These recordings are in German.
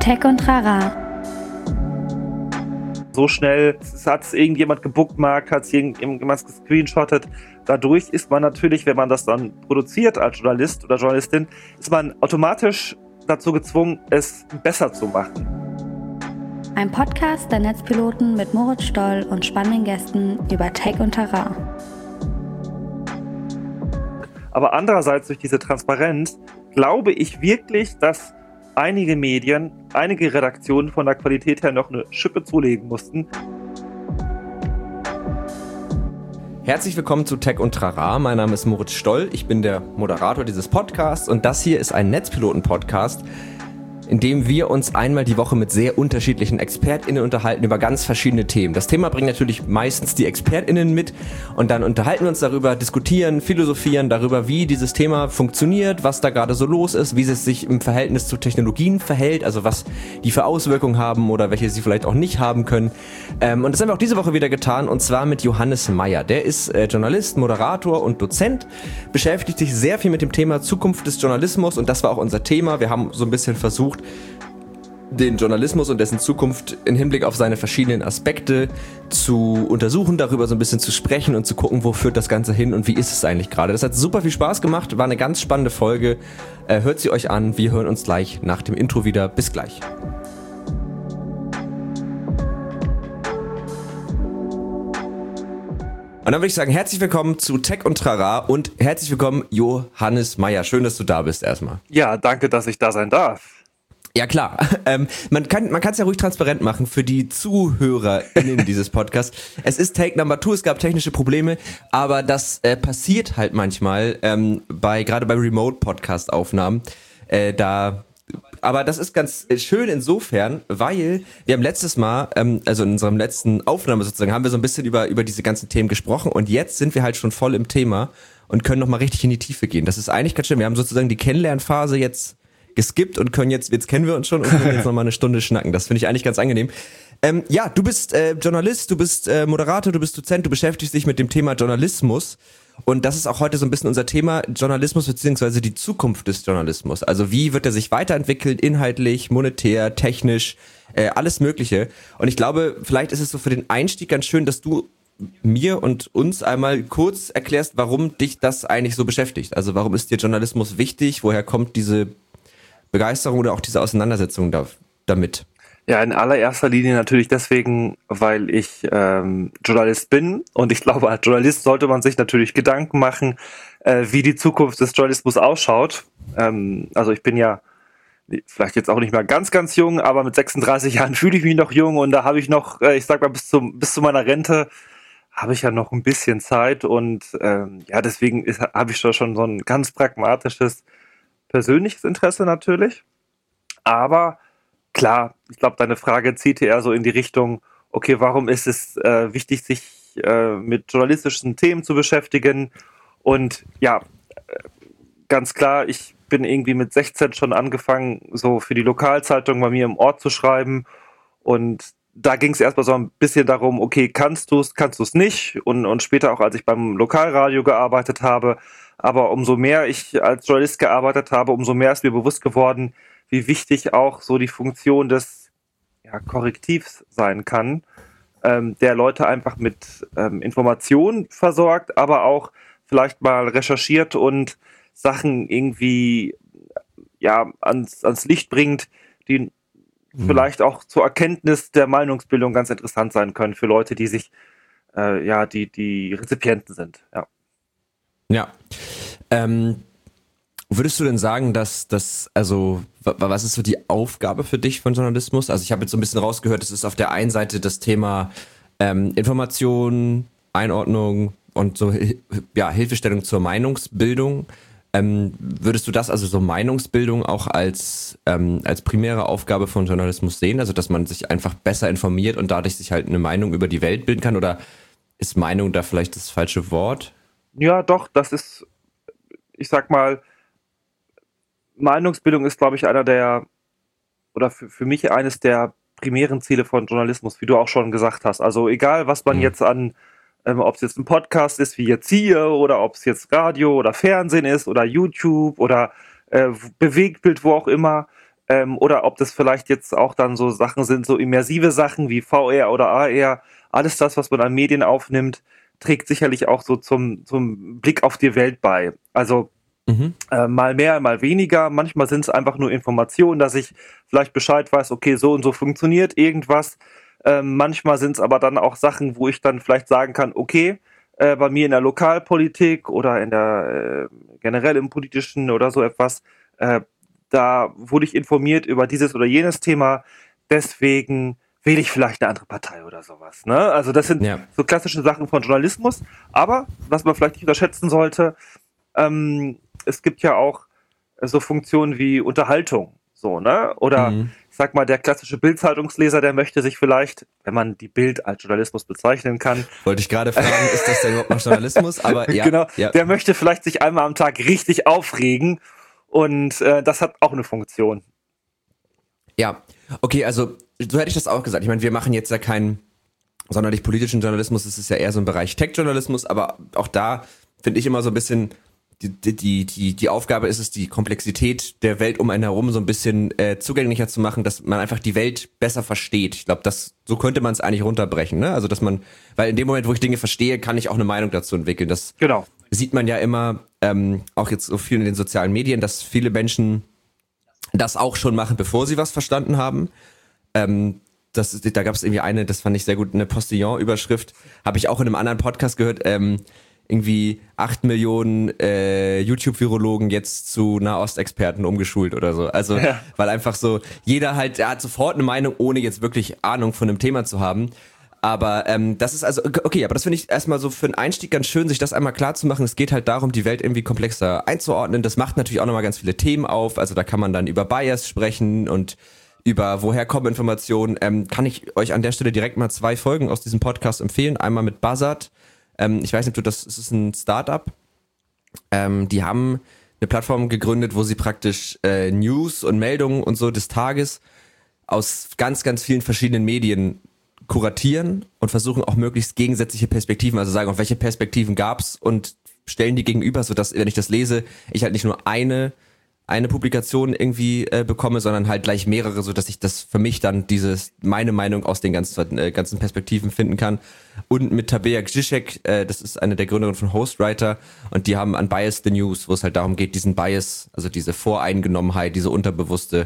Tech und Trara. So schnell hat es irgendjemand gebookmarkt, hat es irgendjemand gescreenshottet. Dadurch ist man natürlich, wenn man das dann produziert als Journalist oder Journalistin, ist man automatisch dazu gezwungen, es besser zu machen. Ein Podcast der Netzpiloten mit Moritz Stoll und spannenden Gästen über Tech und Trara. Aber andererseits durch diese Transparenz glaube ich wirklich, dass einige Medien, einige Redaktionen von der Qualität her noch eine Schippe zulegen mussten. Herzlich willkommen zu Tech und Trara. Mein Name ist Moritz Stoll, ich bin der Moderator dieses Podcasts und das hier ist ein Netzpiloten-Podcast, in dem wir uns einmal die Woche mit sehr unterschiedlichen ExpertInnen unterhalten über ganz verschiedene Themen. Das Thema bringt natürlich meistens die ExpertInnen mit und dann unterhalten wir uns darüber, diskutieren, philosophieren darüber, wie dieses Thema funktioniert, was da gerade so los ist, wie es sich im Verhältnis zu Technologien verhält, also was die für Auswirkungen haben oder welche sie vielleicht auch nicht haben können. Und das haben wir auch diese Woche wieder getan und zwar mit Johannes Meyer. Der ist Journalist, Moderator und Dozent, beschäftigt sich sehr viel mit dem Thema Zukunft des Journalismus und das war auch unser Thema. Wir haben so ein bisschen versucht, den Journalismus und dessen Zukunft im Hinblick auf seine verschiedenen Aspekte zu untersuchen, darüber so ein bisschen zu sprechen und zu gucken, wo führt das Ganze hin und wie ist es eigentlich gerade. Das hat super viel Spaß gemacht, war eine ganz spannende Folge. Hört sie euch an, wir hören uns gleich nach dem Intro wieder. Bis gleich. Und dann würde ich sagen, herzlich willkommen zu Tech und Trara und herzlich willkommen Johannes Meyer. Schön, dass du da bist erstmal. Ja, danke, dass ich da sein darf. Ja klar, man kann es ja ruhig transparent machen für die ZuhörerInnen dieses Podcasts. Es ist Take Number 2, es gab technische Probleme, aber das passiert halt manchmal gerade bei Remote-Podcast-Aufnahmen. Aber das ist ganz schön insofern, weil wir haben letztes Mal, also in unserem letzten Aufnahme sozusagen, haben wir so ein bisschen über diese ganzen Themen gesprochen und jetzt sind wir halt schon voll im Thema und können nochmal richtig in die Tiefe gehen. Das ist eigentlich ganz schön. Wir haben sozusagen die Kennenlernphase jetzt geskippt und können jetzt kennen wir uns schon und können jetzt nochmal eine Stunde schnacken. Das finde ich eigentlich ganz angenehm. Ja, du bist Journalist, du bist Moderator, du bist Dozent, du beschäftigst dich mit dem Thema Journalismus und das ist auch heute so ein bisschen unser Thema, Journalismus beziehungsweise die Zukunft des Journalismus. Also wie wird er sich weiterentwickelt, inhaltlich, monetär, technisch, alles Mögliche. Und ich glaube, vielleicht ist es so für den Einstieg ganz schön, dass du mir und uns einmal kurz erklärst, warum dich das eigentlich so beschäftigt. Also warum ist dir Journalismus wichtig, woher kommt diese Begeisterung oder auch diese Auseinandersetzung damit? Ja, in allererster Linie natürlich deswegen, weil ich Journalist bin und ich glaube, als Journalist sollte man sich natürlich Gedanken machen, wie die Zukunft des Journalismus ausschaut. Also ich bin ja vielleicht jetzt auch nicht mehr ganz, ganz jung, aber mit 36 Jahren fühle ich mich noch jung und da habe ich noch, ich sag mal, bis zu meiner Rente habe ich ja noch ein bisschen Zeit und ja, deswegen habe ich schon so ein ganz pragmatisches persönliches Interesse natürlich, aber klar, ich glaube, deine Frage zieht eher so in die Richtung, okay, warum ist es wichtig, sich mit journalistischen Themen zu beschäftigen und ja, ganz klar, ich bin irgendwie mit 16 schon angefangen, so für die Lokalzeitung bei mir im Ort zu schreiben und da ging es erstmal so ein bisschen darum, okay, kannst du es nicht und später auch, als ich beim Lokalradio gearbeitet habe. Aber umso mehr ich als Journalist gearbeitet habe, umso mehr ist mir bewusst geworden, wie wichtig auch so die Funktion des Korrektivs sein kann, der Leute einfach mit Informationen versorgt, aber auch vielleicht mal recherchiert und Sachen irgendwie ans Licht bringt, die vielleicht auch zur Erkenntnis der Meinungsbildung ganz interessant sein können für Leute, die sich die Rezipienten sind. Ja. Würdest du denn sagen, was ist so die Aufgabe für dich von Journalismus? Also ich habe jetzt so ein bisschen rausgehört, es ist auf der einen Seite das Thema Information, Einordnung und so Hilfestellung zur Meinungsbildung. Würdest du das, also so Meinungsbildung auch als primäre Aufgabe von Journalismus sehen? Also dass man sich einfach besser informiert und dadurch sich halt eine Meinung über die Welt bilden kann? Oder ist Meinung da vielleicht das falsche Wort? Ja, doch, das ist, ich sag mal, Meinungsbildung ist, glaube ich, für mich eines der primären Ziele von Journalismus, wie du auch schon gesagt hast. Also egal, was man jetzt ob es jetzt ein Podcast ist, wie jetzt hier, oder ob es jetzt Radio oder Fernsehen ist oder YouTube oder Bewegtbild, wo auch immer, oder ob das vielleicht jetzt auch dann so Sachen sind, so immersive Sachen wie VR oder AR. Alles das, was man an Medien aufnimmt, trägt sicherlich auch so zum Blick auf die Welt bei. Also mal mehr, mal weniger. Manchmal sind es einfach nur Informationen, dass ich vielleicht Bescheid weiß, okay, so und so funktioniert irgendwas. Manchmal sind es aber dann auch Sachen, wo ich dann vielleicht sagen kann, okay, bei mir in der Lokalpolitik oder in der generell im Politischen oder so etwas, da wurde ich informiert über dieses oder jenes Thema, deswegen wähle ich vielleicht eine andere Partei oder sowas. Ne? Also das sind so klassische Sachen von Journalismus, aber was man vielleicht nicht unterschätzen sollte, es gibt ja auch so Funktionen wie Unterhaltung, so, ne? Oder ich sag mal, der klassische Bild-Zeitungsleser, der möchte sich vielleicht, wenn man die Bild als Journalismus bezeichnen kann. Wollte ich gerade fragen, ist das denn überhaupt noch Journalismus? Aber ja. Genau, der möchte vielleicht sich einmal am Tag richtig aufregen und das hat auch eine Funktion. Ja, okay, also so hätte ich das auch gesagt. Ich meine, wir machen jetzt ja keinen sonderlich politischen Journalismus, es ist ja eher so ein Bereich Tech-Journalismus, aber auch da finde ich immer so ein bisschen die Aufgabe ist es, die Komplexität der Welt um einen herum so ein bisschen zugänglicher zu machen, dass man einfach die Welt besser versteht. Ich glaube, so könnte man es eigentlich runterbrechen, ne? Also dass man, weil in dem Moment, wo ich Dinge verstehe, kann ich auch eine Meinung dazu entwickeln. Das sieht man ja immer, auch jetzt so viel in den sozialen Medien, dass viele Menschen das auch schon machen, bevor sie was verstanden haben. Da gab es irgendwie eine, das fand ich sehr gut, eine Postillon-Überschrift, habe ich auch in einem anderen Podcast gehört, irgendwie 8 Millionen YouTube-Virologen jetzt zu Nahostexperten umgeschult oder so. Also, weil einfach so, jeder halt, er hat sofort eine Meinung, ohne jetzt wirklich Ahnung von einem Thema zu haben. Aber das ist also, okay, aber das finde ich erstmal so für einen Einstieg ganz schön, sich das einmal klar zu machen. Es geht halt darum, die Welt irgendwie komplexer einzuordnen. Das macht natürlich auch nochmal ganz viele Themen auf. Also da kann man dann über Bias sprechen und über woher kommen Informationen. Kann ich euch an der Stelle direkt mal 2 Folgen aus diesem Podcast empfehlen. Einmal mit Buzzard. Ich weiß nicht, es ist ein Startup. Die haben eine Plattform gegründet, wo sie praktisch News und Meldungen und so des Tages aus ganz, ganz vielen verschiedenen Medien kuratieren und versuchen auch möglichst gegensätzliche Perspektiven, also sagen, auf welche Perspektiven gab's und stellen die gegenüber, sodass, wenn ich das lese, ich halt nicht nur eine Publikation irgendwie bekomme, sondern halt gleich mehrere, sodass ich das für mich dann meine Meinung aus den ganzen Perspektiven finden kann. Und mit Tabea Zizek, das ist eine der Gründerinnen von Hostwriter, und die haben Unbiased the News, wo es halt darum geht, diesen Bias, also diese Voreingenommenheit, diese unterbewusste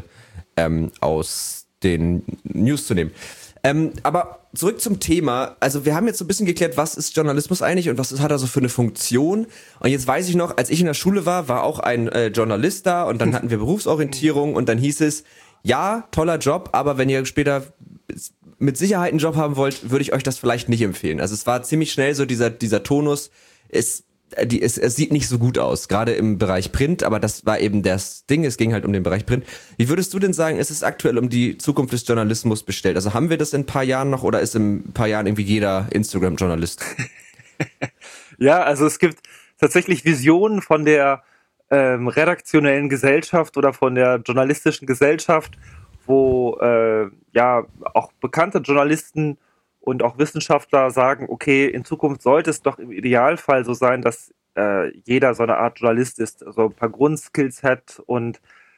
aus den News zu nehmen. Aber zurück zum Thema. Also wir haben jetzt so ein bisschen geklärt, was ist Journalismus eigentlich und was hat er so für eine Funktion. Und jetzt weiß ich noch, als ich in der Schule war auch ein Journalist da und dann hatten wir Berufsorientierung und dann hieß es, ja, toller Job, aber wenn ihr später mit Sicherheit einen Job haben wollt, würde ich euch das vielleicht nicht empfehlen. Also es war ziemlich schnell so dieser Tonus, es sieht nicht so gut aus, gerade im Bereich Print, aber das war eben das Ding, es ging halt um den Bereich Print. Wie würdest du denn sagen, ist es aktuell um die Zukunft des Journalismus bestellt? Also haben wir das in ein paar Jahren noch oder ist in ein paar Jahren irgendwie jeder Instagram-Journalist? Ja, also es gibt tatsächlich Visionen von der redaktionellen Gesellschaft oder von der journalistischen Gesellschaft, wo auch bekannte Journalisten und auch Wissenschaftler sagen, okay, in Zukunft sollte es doch im Idealfall so sein, dass jeder so eine Art Journalist ist, so ein paar Grundskills hat und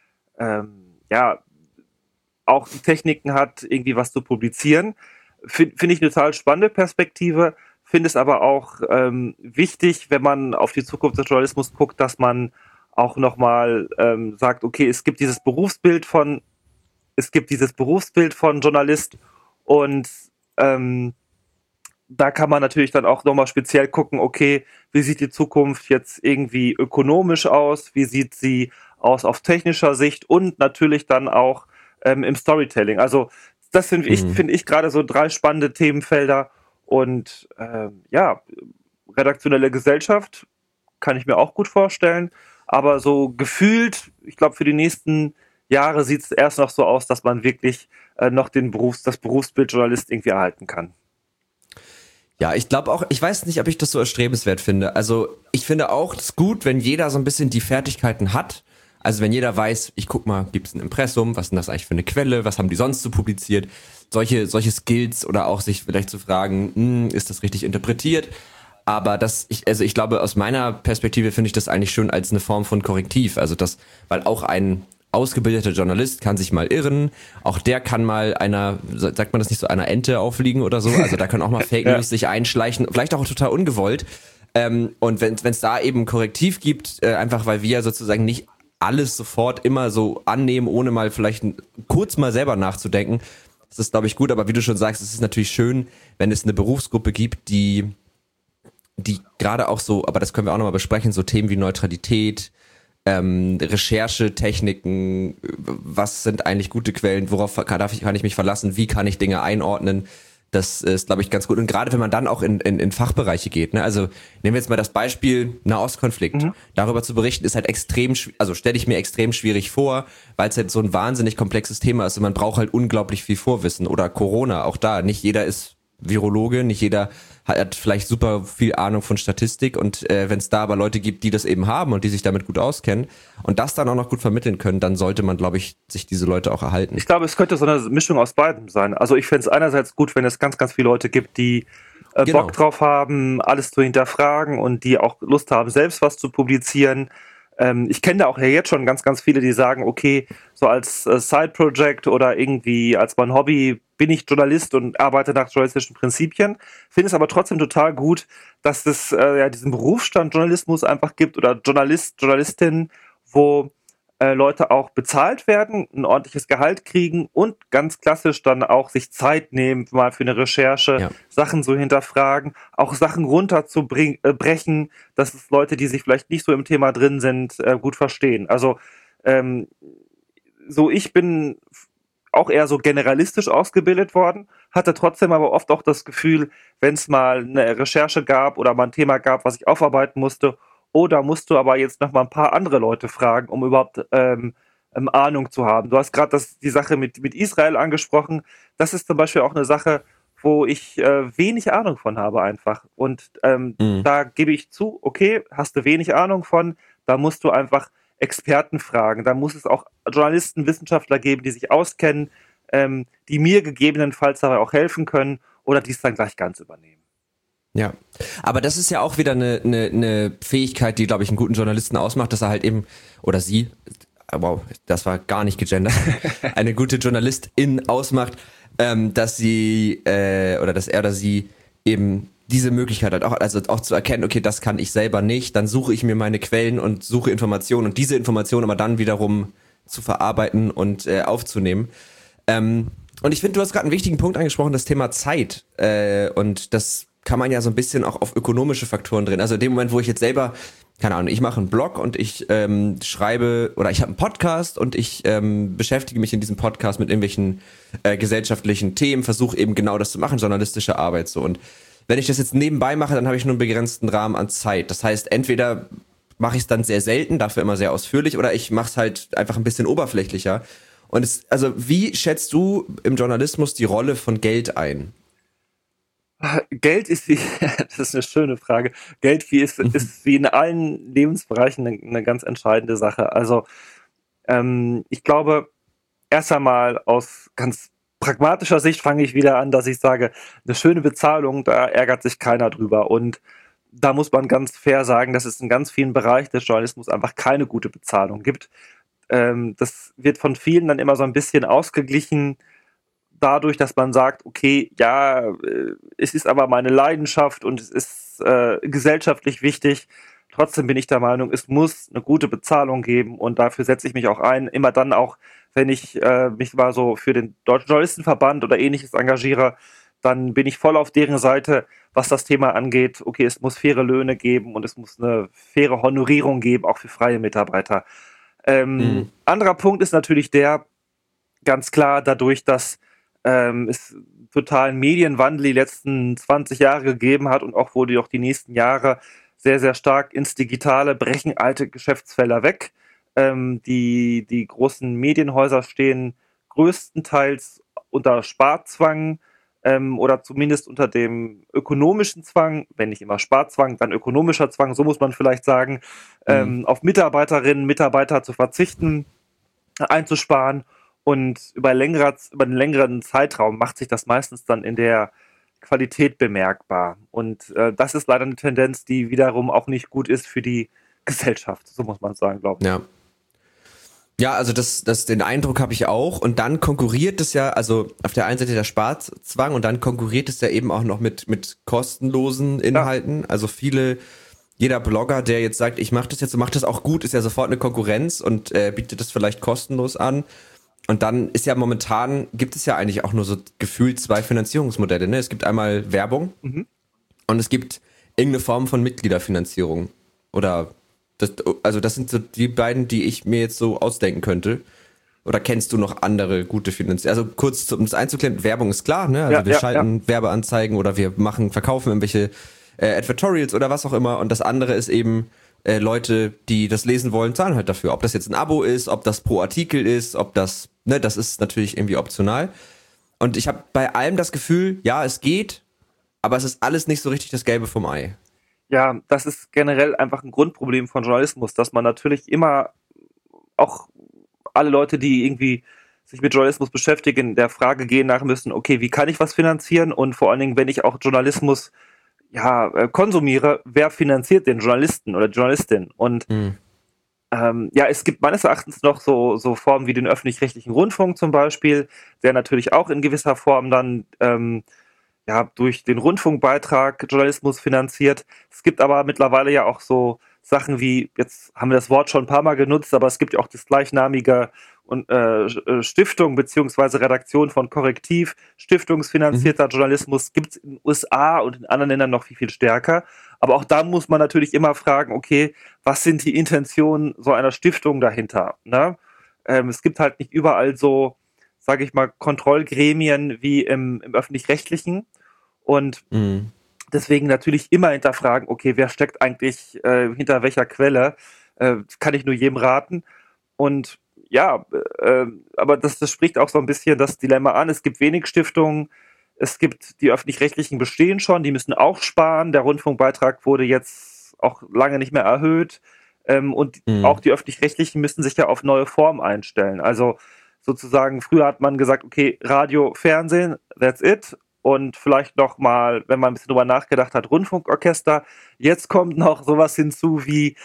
auch die Techniken hat, irgendwie was zu publizieren. Finde ich eine total spannende Perspektive, finde es aber auch wichtig, wenn man auf die Zukunft des Journalismus guckt, dass man auch nochmal sagt, okay, es gibt dieses Berufsbild von Journalist und da kann man natürlich dann auch nochmal speziell gucken, okay, wie sieht die Zukunft jetzt irgendwie ökonomisch aus, wie sieht sie aus auf technischer Sicht und natürlich dann auch im Storytelling. Also das finde ich gerade so 3 spannende Themenfelder und redaktionelle Gesellschaft kann ich mir auch gut vorstellen, aber so gefühlt, ich glaube für die nächsten Jahre sieht es erst noch so aus, dass man wirklich noch das Berufsbild Journalist irgendwie erhalten kann. Ja, ich glaube auch, ich weiß nicht, ob ich das so erstrebenswert finde. Also ich finde auch, es ist gut, wenn jeder so ein bisschen die Fertigkeiten hat. Also wenn jeder weiß, ich guck mal, gibt es ein Impressum, was ist denn das eigentlich für eine Quelle, was haben die sonst so publiziert? Solche Skills oder auch sich vielleicht zu fragen, ist das richtig interpretiert? Aber ich glaube, aus meiner Perspektive finde ich das eigentlich schon als eine Form von Korrektiv. Also weil auch ein ausgebildeter Journalist kann sich mal irren, auch der kann mal sagt man das nicht so, einer Ente aufliegen oder so, also da können auch mal Fake News sich einschleichen, vielleicht auch total ungewollt. Und wenn es da eben ein Korrektiv gibt, einfach weil wir sozusagen nicht alles sofort immer so annehmen, ohne mal vielleicht kurz mal selber nachzudenken, das ist, glaube ich, gut, aber wie du schon sagst, es ist natürlich schön, wenn es eine Berufsgruppe gibt, die gerade auch so, aber das können wir auch nochmal besprechen, so Themen wie Neutralität, Recherchetechniken, was sind eigentlich gute Quellen, worauf kann ich mich verlassen, wie kann ich Dinge einordnen, das ist, glaube ich, ganz gut. Und gerade wenn man dann auch in Fachbereiche geht, ne? Also nehmen wir jetzt mal das Beispiel Nahostkonflikt. Darüber zu berichten ist halt stelle ich mir extrem schwierig vor, weil es halt so ein wahnsinnig komplexes Thema ist und man braucht halt unglaublich viel Vorwissen. Oder Corona, auch da, nicht jeder ist Virologe, nicht jeder hat vielleicht super viel Ahnung von Statistik und wenn es da aber Leute gibt, die das eben haben und die sich damit gut auskennen und das dann auch noch gut vermitteln können, dann sollte man, glaube ich, sich diese Leute auch erhalten. Ich glaube, es könnte so eine Mischung aus beidem sein. Also ich fände es einerseits gut, wenn es ganz, ganz viele Leute gibt, die Bock drauf haben, alles zu hinterfragen und die auch Lust haben, selbst was zu publizieren. Ich kenne da auch ja jetzt schon ganz, ganz viele, die sagen, okay, so als Side-Project oder irgendwie als mein Hobby bin ich Journalist und arbeite nach journalistischen Prinzipien. Finde es aber trotzdem total gut, dass es diesen Berufsstand Journalismus einfach gibt oder Journalistin, wo Leute auch bezahlt werden, ein ordentliches Gehalt kriegen und ganz klassisch dann auch sich Zeit nehmen, mal für eine Recherche, Sachen so hinterfragen, auch Sachen runterzubrechen, dass es Leute, die sich vielleicht nicht so im Thema drin sind, gut verstehen. Also ich bin auch eher so generalistisch ausgebildet worden, hatte trotzdem aber oft auch das Gefühl, wenn es mal eine Recherche gab oder mal ein Thema gab, was ich aufarbeiten musste, da musst du aber jetzt noch mal ein paar andere Leute fragen, um überhaupt Ahnung zu haben. Du hast gerade die Sache mit Israel angesprochen. Das ist zum Beispiel auch eine Sache, wo ich wenig Ahnung von habe einfach. Und da gebe ich zu, okay, hast du wenig Ahnung von, da musst du einfach Experten fragen. Da muss es auch Journalisten, Wissenschaftler geben, die sich auskennen, die mir gegebenenfalls dabei auch helfen können oder die es dann gleich ganz übernehmen. Ja, aber das ist ja auch wieder eine Fähigkeit, die, glaube ich, einen guten Journalisten ausmacht, dass er halt eben, oder sie, wow, das war gar nicht gegendert, eine gute Journalistin ausmacht, dass sie, oder dass er oder sie eben diese Möglichkeit hat, auch zu erkennen, okay, das kann ich selber nicht, dann suche ich mir meine Quellen und suche Informationen und diese Informationen aber dann wiederum zu verarbeiten und aufzunehmen. Und ich finde, du hast gerade einen wichtigen Punkt angesprochen, das Thema Zeit, und das kann man ja so ein bisschen auch auf ökonomische Faktoren drehen. Also in dem Moment, wo ich jetzt selber, keine Ahnung, ich mache einen Blog und ich schreibe, oder ich habe einen Podcast und ich beschäftige mich in diesem Podcast mit irgendwelchen gesellschaftlichen Themen, versuche eben genau das zu machen, journalistische Arbeit so. Und wenn ich das jetzt nebenbei mache, dann habe ich nur einen begrenzten Rahmen an Zeit. Das heißt, entweder mache ich es dann sehr selten, dafür immer sehr ausführlich, oder ich mache es halt einfach ein bisschen oberflächlicher. Und wie schätzt du im Journalismus die Rolle von Geld ein? Geld ist das ist eine schöne Frage. Geld ist wie in allen Lebensbereichen eine ganz entscheidende Sache. Also ich glaube, erst einmal aus ganz pragmatischer Sicht fange ich wieder an, dass ich sage, eine schöne Bezahlung, da ärgert sich keiner drüber. Und da muss man ganz fair sagen, dass es in ganz vielen Bereichen des Journalismus einfach keine gute Bezahlung gibt. Das wird von vielen dann immer so ein bisschen ausgeglichen, dadurch, dass man sagt, okay, ja, es ist aber meine Leidenschaft und es ist gesellschaftlich wichtig. Trotzdem bin ich der Meinung, es muss eine gute Bezahlung geben und dafür setze ich mich auch ein. Immer dann auch, wenn ich mich mal so für den Deutschen Journalistenverband oder ähnliches engagiere, dann bin ich voll auf deren Seite, was das Thema angeht. Okay, es muss faire Löhne geben und es muss eine faire Honorierung geben, auch für freie Mitarbeiter. Anderer Punkt ist natürlich ganz klar, dadurch, dass es totalen Medienwandel die letzten 20 Jahre gegeben hat und auch wohl auch die nächsten Jahre sehr, sehr stark ins Digitale brechen alte Geschäftsfelder weg. Die großen Medienhäuser stehen größtenteils unter Sparzwang oder zumindest unter dem ökonomischen Zwang, wenn nicht immer Sparzwang, dann ökonomischer Zwang, so muss man vielleicht sagen, auf Mitarbeiterinnen und Mitarbeiter zu verzichten, einzusparen. Und über einen längeren Zeitraum macht sich das meistens dann in der Qualität bemerkbar. Und das ist leider eine Tendenz, die wiederum auch nicht gut ist für die Gesellschaft, so muss man sagen, glaube ich. Ja. Ja, also den Eindruck habe ich auch. Und dann konkurriert es ja, also auf der einen Seite der Sparzwang und dann konkurriert es ja eben auch noch mit kostenlosen Inhalten. Ja. Also jeder Blogger, der jetzt sagt, ich mache das jetzt und mache das auch gut, ist ja sofort eine Konkurrenz und bietet das vielleicht kostenlos an. Und dann ist ja momentan, gibt es ja eigentlich auch nur so gefühlt 2 Finanzierungsmodelle. Ne? Es gibt einmal Werbung und es gibt irgendeine Form von Mitgliederfinanzierung. Oder das sind so die beiden, die ich mir jetzt so ausdenken könnte. Oder kennst du noch andere gute Finanzierungen? Also kurz, um das einzuklären, Werbung ist klar, ne? Also wir schalten Werbeanzeigen oder wir verkaufen irgendwelche Advertorials oder was auch immer. Und das andere ist eben Leute, die das lesen wollen, zahlen halt dafür. Ob das jetzt ein Abo ist, ob das pro Artikel ist, ob das, ne, das ist natürlich irgendwie optional. Und ich habe bei allem das Gefühl, ja, es geht, aber es ist alles nicht so richtig das Gelbe vom Ei. Ja, das ist generell einfach ein Grundproblem von Journalismus, dass man natürlich immer auch alle Leute, die irgendwie sich mit Journalismus beschäftigen, der Frage gehen nach müssen, okay, wie kann ich was finanzieren? Und vor allen Dingen, wenn ich auch Journalismus konsumiere, wer finanziert den Journalisten oder die Journalistin? Und es gibt meines Erachtens noch so Formen wie den öffentlich-rechtlichen Rundfunk zum Beispiel, der natürlich auch in gewisser Form dann durch den Rundfunkbeitrag Journalismus finanziert. Es gibt aber mittlerweile ja auch so Sachen wie, jetzt haben wir das Wort schon ein paar Mal genutzt, aber es gibt ja auch das gleichnamige Stiftung beziehungsweise Redaktion von Korrektiv, stiftungsfinanzierter Journalismus gibt es in den USA und in anderen Ländern noch viel, viel stärker. Aber auch da muss man natürlich immer fragen, okay, was sind die Intentionen so einer Stiftung dahinter? Ne? Es gibt halt nicht überall so, sage ich mal, Kontrollgremien wie im Öffentlich-Rechtlichen. Und deswegen natürlich immer hinterfragen, okay, wer steckt eigentlich hinter welcher Quelle? Kann ich nur jedem raten. Und aber das spricht auch so ein bisschen das Dilemma an. Es gibt wenig Stiftungen, es gibt die Öffentlich-Rechtlichen bestehen schon, die müssen auch sparen. Der Rundfunkbeitrag wurde jetzt auch lange nicht mehr erhöht. Und auch die Öffentlich-Rechtlichen müssen sich ja auf neue Formen einstellen. Also sozusagen, früher hat man gesagt, okay, Radio, Fernsehen, that's it. Und vielleicht noch mal, wenn man ein bisschen drüber nachgedacht hat, Rundfunkorchester. Jetzt kommt noch sowas hinzu wie,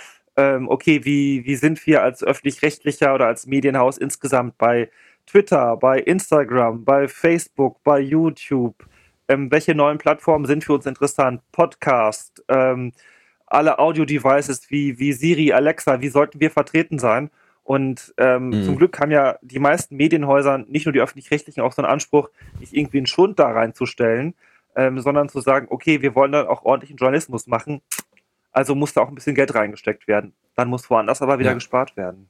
wie sind wir als öffentlich-rechtlicher oder als Medienhaus insgesamt bei Twitter, bei Instagram, bei Facebook, bei YouTube? Welche neuen Plattformen sind für uns interessant? Podcast, alle Audio-Devices wie Siri, Alexa, wie sollten wir vertreten sein? Und zum Glück haben ja die meisten Medienhäuser, nicht nur die öffentlich-rechtlichen, auch so einen Anspruch, nicht irgendwie einen Schund da reinzustellen, sondern zu sagen, okay, wir wollen dann auch ordentlichen Journalismus machen, also muss da auch ein bisschen Geld reingesteckt werden. Dann muss woanders aber wieder gespart werden.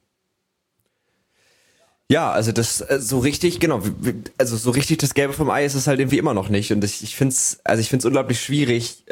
Ja, also das so richtig, genau, also so richtig das Gelbe vom Ei ist es halt irgendwie immer noch nicht. Und ich finde es unglaublich schwierig,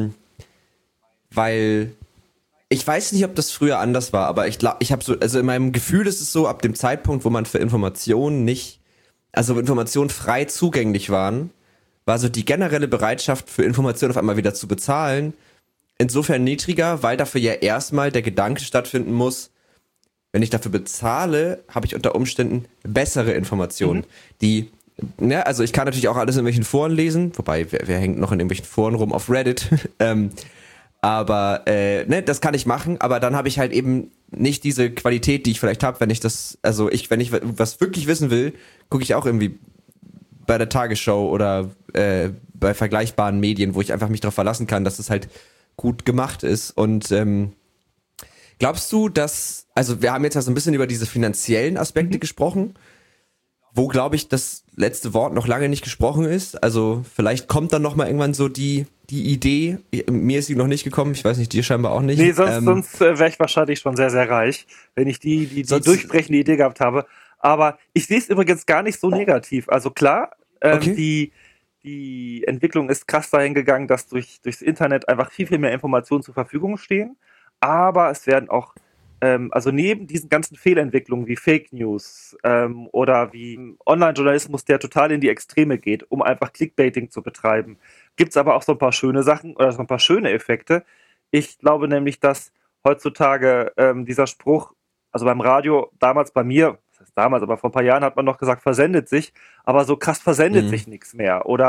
weil ich weiß nicht, ob das früher anders war, aber ich habe so, also in meinem Gefühl ist es so, ab dem Zeitpunkt, wo man für Informationen Informationen frei zugänglich waren, war so die generelle Bereitschaft für Informationen auf einmal wieder zu bezahlen insofern niedriger, weil dafür ja erstmal der Gedanke stattfinden muss, wenn ich dafür bezahle, habe ich unter Umständen bessere Informationen, also ich kann natürlich auch alles in irgendwelchen Foren lesen, wobei, wer hängt noch in irgendwelchen Foren rum auf Reddit, aber das kann ich machen, aber dann habe ich halt eben nicht diese Qualität, die ich vielleicht habe, wenn ich wenn ich was wirklich wissen will, gucke ich auch irgendwie bei der Tagesschau oder bei vergleichbaren Medien, wo ich einfach mich darauf verlassen kann, dass es halt gut gemacht ist. Und glaubst du, dass, also wir haben jetzt ja so ein bisschen über diese finanziellen Aspekte gesprochen, wo, glaube ich, das letzte Wort noch lange nicht gesprochen ist. Also vielleicht kommt dann noch mal irgendwann so die Idee. Mir ist sie noch nicht gekommen. Ich weiß nicht, dir scheinbar auch nicht. Nee, sonst wäre ich wahrscheinlich schon sehr, sehr reich, wenn ich die durchbrechende Idee gehabt habe. Aber ich sehe es übrigens gar nicht so negativ. Also klar, okay. Die Entwicklung ist krass dahin gegangen, dass durchs Internet einfach viel, viel mehr Informationen zur Verfügung stehen. Aber es werden auch neben diesen ganzen Fehlentwicklungen wie Fake News oder wie Online-Journalismus, der total in die Extreme geht, um einfach Clickbaiting zu betreiben, gibt es aber auch so ein paar schöne Sachen oder so ein paar schöne Effekte. Ich glaube nämlich, dass heutzutage dieser Spruch, also beim Radio, damals bei mir, das heißt damals, aber vor ein paar Jahren hat man noch gesagt, versendet sich, aber so krass versendet sich nichts mehr. Oder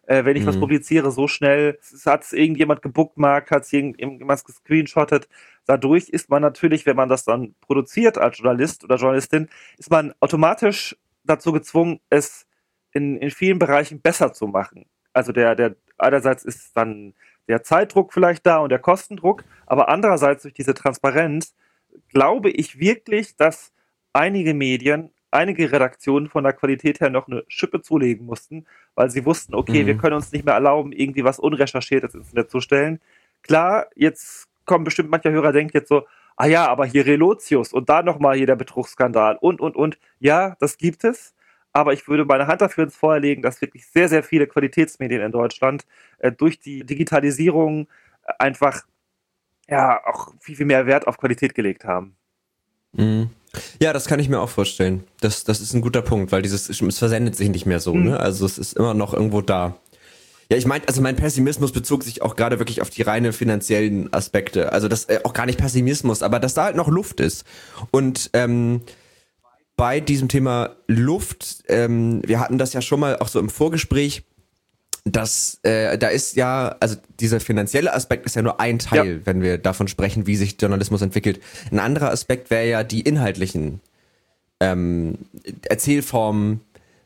wenn ich was publiziere, so schnell, hat es irgendjemand gebookmarkt, hat es irgendjemand gescreenshottet. Dadurch ist man natürlich, wenn man das dann produziert als Journalist oder Journalistin, ist man automatisch dazu gezwungen, es in vielen Bereichen besser zu machen. Also der einerseits ist dann der Zeitdruck vielleicht da und der Kostendruck, aber andererseits durch diese Transparenz glaube ich wirklich, dass einige Medien, einige Redaktionen von der Qualität her noch eine Schippe zulegen mussten, weil sie wussten, okay, wir können uns nicht mehr erlauben, irgendwie was Unrecherchiertes ins Netz zu stellen. Klar, jetzt kommen bestimmt mancher Hörer, denkt jetzt so, ah ja, aber hier Relotius und da nochmal hier der Betrugsskandal und. Ja, das gibt es, aber ich würde meine Hand dafür ins Feuer legen, dass wirklich sehr, sehr viele Qualitätsmedien in Deutschland durch die Digitalisierung einfach ja auch viel, viel mehr Wert auf Qualität gelegt haben. Ja, das kann ich mir auch vorstellen. Das ist ein guter Punkt, weil es versendet sich nicht mehr so, ne? Also es ist immer noch irgendwo da. Ja, ich meine, also mein Pessimismus bezog sich auch gerade wirklich auf die reine finanziellen Aspekte. Also das auch gar nicht Pessimismus, aber dass da halt noch Luft ist. Und bei diesem Thema Luft, wir hatten das ja schon mal auch so im Vorgespräch, dass da ist ja, also dieser finanzielle Aspekt ist ja nur ein Teil, wenn wir davon sprechen, wie sich Journalismus entwickelt. Ein anderer Aspekt wäre ja die inhaltlichen Erzählformen,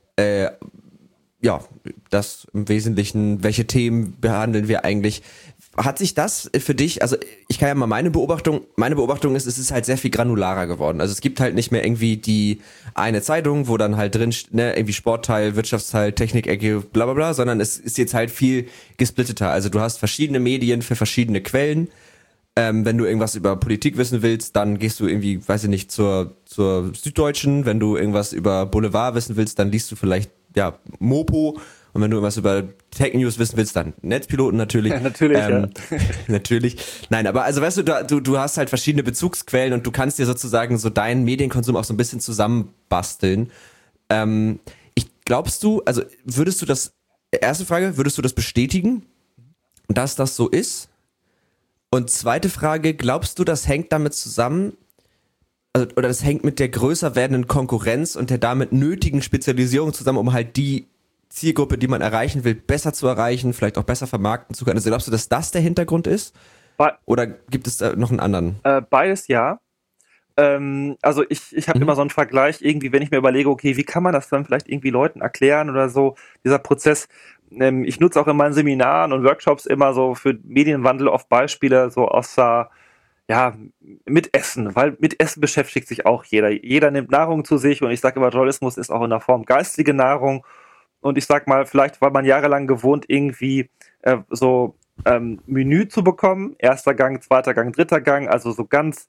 ja, das im Wesentlichen, welche Themen behandeln wir eigentlich? Hat sich das für dich, also ich kann ja mal meine Beobachtung ist, es ist halt sehr viel granularer geworden. Also es gibt halt nicht mehr irgendwie die eine Zeitung, wo dann halt drin, ne, irgendwie Sportteil, Wirtschaftsteil, Technikecke, bla bla bla, sondern es ist jetzt halt viel gesplitteter. Also du hast verschiedene Medien für verschiedene Quellen. Wenn du irgendwas über Politik wissen willst, dann gehst du irgendwie, weiß ich nicht, zur Süddeutschen. Wenn du irgendwas über Boulevard wissen willst, dann liest du vielleicht, ja, Mopo. Und wenn du was über Tech News wissen willst, dann Netzpiloten natürlich. Ja, natürlich, ja. Natürlich. Nein, aber also weißt du hast halt verschiedene Bezugsquellen und du kannst dir sozusagen so deinen Medienkonsum auch so ein bisschen zusammenbasteln. Glaubst du, also erste Frage, würdest du das bestätigen, dass das so ist? Und zweite Frage, glaubst du, das hängt damit zusammen, oder das hängt mit der größer werdenden Konkurrenz und der damit nötigen Spezialisierung zusammen, um halt die Zielgruppe, die man erreichen will, besser zu erreichen, vielleicht auch besser vermarkten zu können? Also glaubst du, dass das der Hintergrund ist? Oder gibt es da noch einen anderen? Beides ja. Also ich habe immer so einen Vergleich, irgendwie, wenn ich mir überlege, okay, wie kann man das dann vielleicht irgendwie Leuten erklären oder so, dieser Prozess. Ich nutze auch in meinen Seminaren und Workshops immer so für Medienwandel oft Beispiele so aus mit Essen, weil mit Essen beschäftigt sich auch jeder. Jeder nimmt Nahrung zu sich und ich sage immer, Journalismus ist auch in der Form geistige Nahrung. Und ich sag mal, vielleicht war man jahrelang gewohnt, irgendwie Menü zu bekommen. Erster Gang, zweiter Gang, dritter Gang, also so ganz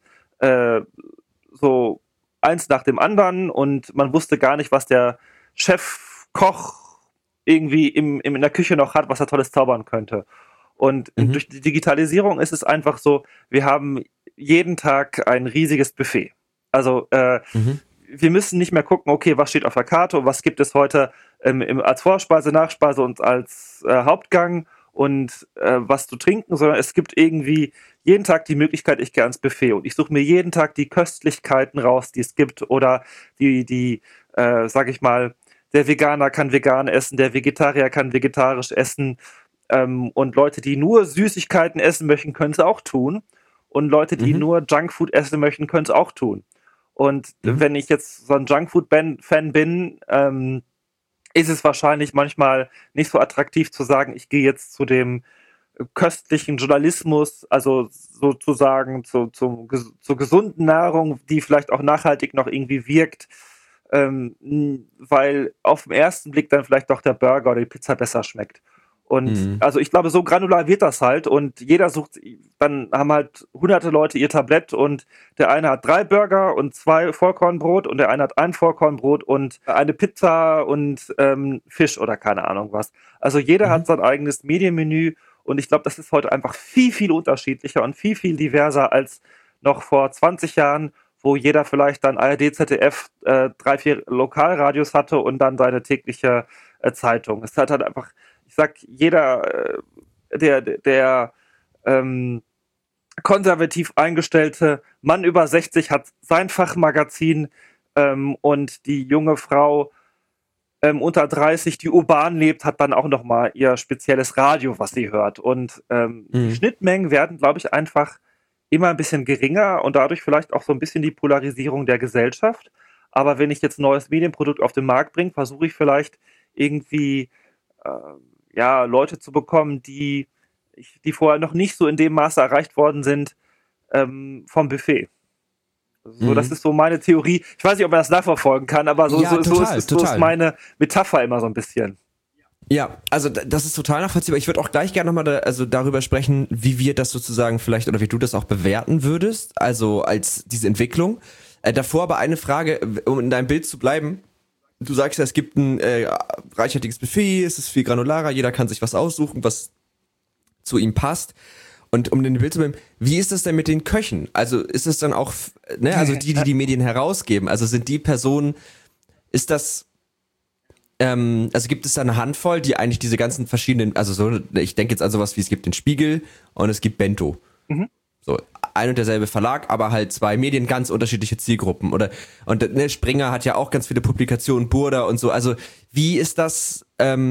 so eins nach dem anderen. Und man wusste gar nicht, was der Chefkoch irgendwie in der Küche noch hat, was er Tolles zaubern könnte. Und durch die Digitalisierung ist es einfach so, wir haben jeden Tag ein riesiges Buffet. Also wir müssen nicht mehr gucken, okay, was steht auf der Karte und was gibt es heute als Vorspeise, Nachspeise und als Hauptgang und was zu trinken, sondern es gibt irgendwie jeden Tag die Möglichkeit, ich gehe ans Buffet und ich suche mir jeden Tag die Köstlichkeiten raus, die es gibt oder sag ich mal, der Veganer kann vegan essen, der Vegetarier kann vegetarisch essen und Leute, die nur Süßigkeiten essen möchten, können es auch tun und Leute, die nur Junkfood essen möchten, können es auch tun. Und wenn ich jetzt so ein Junkfood-Fan bin, ist es wahrscheinlich manchmal nicht so attraktiv zu sagen, ich gehe jetzt zu dem köstlichen Journalismus, also sozusagen zur gesunden Nahrung, die vielleicht auch nachhaltig noch irgendwie wirkt, weil auf den ersten Blick dann vielleicht doch der Burger oder die Pizza besser schmeckt. Und also ich glaube, so granular wird das halt und jeder sucht, dann haben halt hunderte Leute ihr Tablett und der eine hat 3 Burger und 2 Vollkornbrot und der eine hat ein Vollkornbrot und eine Pizza und Fisch oder keine Ahnung was. Also jeder hat sein eigenes Medienmenü und ich glaube, das ist heute einfach viel, viel unterschiedlicher und viel, viel diverser als noch vor 20 Jahren, wo jeder vielleicht dann ARD, ZDF, 3, 4 Lokalradios hatte und dann seine tägliche Zeitung. Es hat halt einfach, ich sag, jeder, der konservativ eingestellte Mann über 60 hat sein Fachmagazin und die junge Frau unter 30, die urban lebt, hat dann auch nochmal ihr spezielles Radio, was sie hört. Und die Schnittmengen werden, glaube ich, einfach immer ein bisschen geringer und dadurch vielleicht auch so ein bisschen die Polarisierung der Gesellschaft. Aber wenn ich jetzt ein neues Medienprodukt auf den Markt bringe, versuche ich vielleicht irgendwie Leute zu bekommen, die vorher noch nicht so in dem Maße erreicht worden sind vom Buffet. So, das ist so meine Theorie. Ich weiß nicht, ob man das nachverfolgen kann, aber so ist meine Metapher immer so ein bisschen. Ja, also das ist total nachvollziehbar. Ich würde auch gleich gerne nochmal darüber sprechen, wie wir das sozusagen vielleicht oder wie du das auch bewerten würdest, also als diese Entwicklung. Davor aber eine Frage, um in deinem Bild zu bleiben. Du sagst ja, es gibt ein reichhaltiges Buffet, es ist viel granularer, jeder kann sich was aussuchen, was zu ihm passt. Und um in dem Bild zu bleiben, wie ist das denn mit den Köchen? Also ist es dann auch, also die Medien herausgeben, also sind die Personen, ist das, also gibt es da eine Handvoll, die eigentlich diese ganzen verschiedenen, also so, ich denke jetzt an sowas wie, es gibt den Spiegel und es gibt Bento. So, ein und derselbe Verlag, aber halt zwei Medien, ganz unterschiedliche Zielgruppen. Und Springer hat ja auch ganz viele Publikationen, Burda und so. Also wie ist das,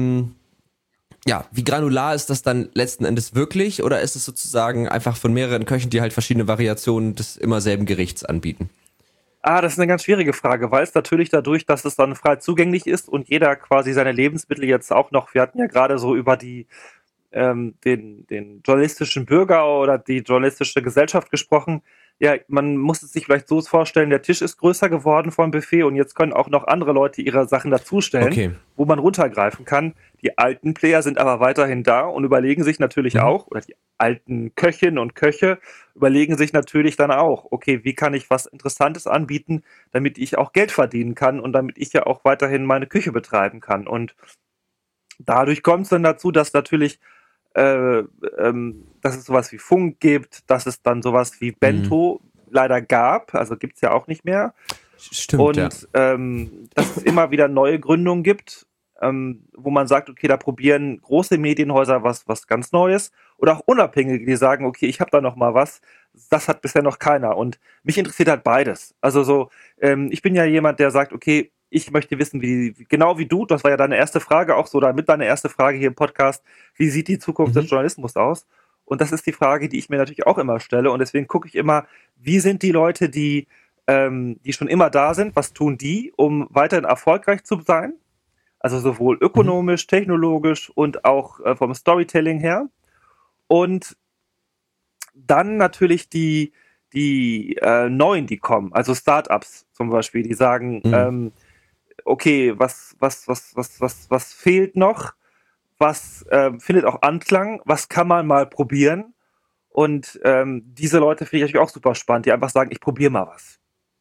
wie granular ist das dann letzten Endes wirklich? Oder ist es sozusagen einfach von mehreren Köchen, die halt verschiedene Variationen des immer selben Gerichts anbieten? Das ist eine ganz schwierige Frage, weil es natürlich dadurch, dass es dann frei zugänglich ist und jeder quasi seine Lebensmittel jetzt auch noch, wir hatten ja gerade so über den journalistischen Bürger oder die journalistische Gesellschaft gesprochen. Ja, man muss es sich vielleicht so vorstellen, der Tisch ist größer geworden vom Buffet und jetzt können auch noch andere Leute ihre Sachen dazustellen, wo man runtergreifen kann. Die alten Player sind aber weiterhin da und überlegen sich natürlich auch, oder die alten Köchinnen und Köche überlegen sich natürlich dann auch, okay, wie kann ich was Interessantes anbieten, damit ich auch Geld verdienen kann und damit ich ja auch weiterhin meine Küche betreiben kann. Und dadurch kommt es dann dazu, dass natürlich dass es sowas wie Funk gibt, dass es dann sowas wie Bento leider gab, also gibt es ja auch nicht mehr. Stimmt, und dass es immer wieder neue Gründungen gibt, wo man sagt, okay, da probieren große Medienhäuser was ganz Neues oder auch Unabhängige, die sagen, okay, ich habe da noch mal was, das hat bisher noch keiner und mich interessiert halt beides. Also so, ich bin ja jemand, der sagt, okay, ich möchte wissen, genau wie du, das war ja deine erste Frage auch so, oder mit deiner erste Frage hier im Podcast, wie sieht die Zukunft des Journalismus aus? Und das ist die Frage, die ich mir natürlich auch immer stelle und deswegen gucke ich immer, wie sind die Leute, die schon immer da sind, was tun die, um weiterhin erfolgreich zu sein? Also sowohl ökonomisch, technologisch und auch vom Storytelling her. Und dann natürlich die Neuen, die kommen, also Startups zum Beispiel, die sagen, okay, was fehlt noch? Was findet auch Anklang? Was kann man mal probieren? Und diese Leute finde ich natürlich auch super spannend, die einfach sagen, ich probiere mal was.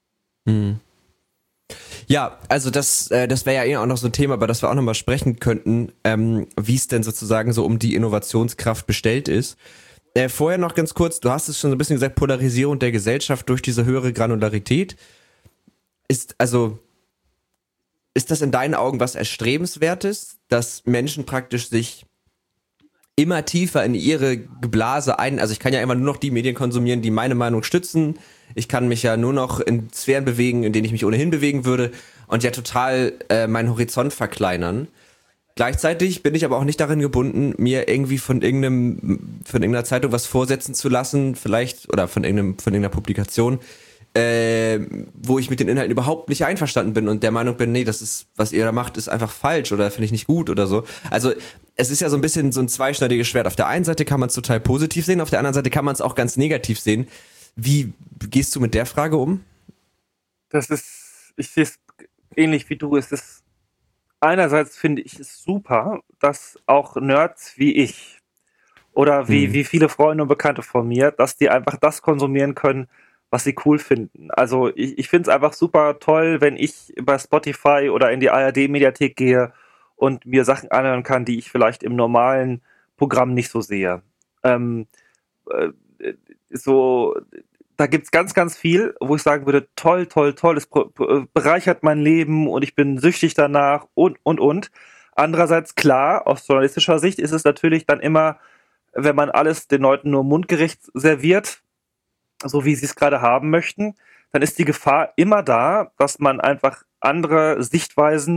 Ja, also das wäre ja eh auch noch so ein Thema, über das wir auch nochmal sprechen könnten, wie es denn sozusagen so um die Innovationskraft bestellt ist. Vorher noch ganz kurz, du hast es schon so ein bisschen gesagt, Polarisierung der Gesellschaft durch diese höhere Granularität. Ist das in deinen Augen was Erstrebenswertes, dass Menschen praktisch sich immer tiefer in ihre Blase also ich kann ja immer nur noch die Medien konsumieren, die meine Meinung stützen. Ich kann mich ja nur noch in Sphären bewegen, in denen ich mich ohnehin bewegen würde und ja total meinen Horizont verkleinern. Gleichzeitig bin ich aber auch nicht darin gebunden, mir irgendwie von irgendeiner Zeitung was vorsetzen zu lassen, vielleicht, oder von irgendeiner Publikation, wo ich mit den Inhalten überhaupt nicht einverstanden bin und der Meinung bin, nee, das ist, was ihr da macht, ist einfach falsch oder finde ich nicht gut oder so. Also es ist ja so ein bisschen so ein zweischneidiges Schwert. Auf der einen Seite kann man es total positiv sehen, auf der anderen Seite kann man es auch ganz negativ sehen. Wie gehst du mit der Frage um? Ich sehe es ähnlich wie du. Es ist einerseits finde ich es super, dass auch Nerds wie ich oder wie viele Freunde und Bekannte von mir, dass die einfach das konsumieren können, was sie cool finden. Also ich finde es einfach super toll, wenn ich bei Spotify oder in die ARD-Mediathek gehe und mir Sachen anhören kann, die ich vielleicht im normalen Programm nicht so sehe. Da gibt's ganz, ganz viel, wo ich sagen würde, toll, es bereichert mein Leben und ich bin süchtig danach und. Andererseits, klar, aus journalistischer Sicht ist es natürlich dann immer, wenn man alles den Leuten nur mundgerecht serviert, so wie sie es gerade haben möchten, dann ist die Gefahr immer da, dass man einfach andere Sichtweisen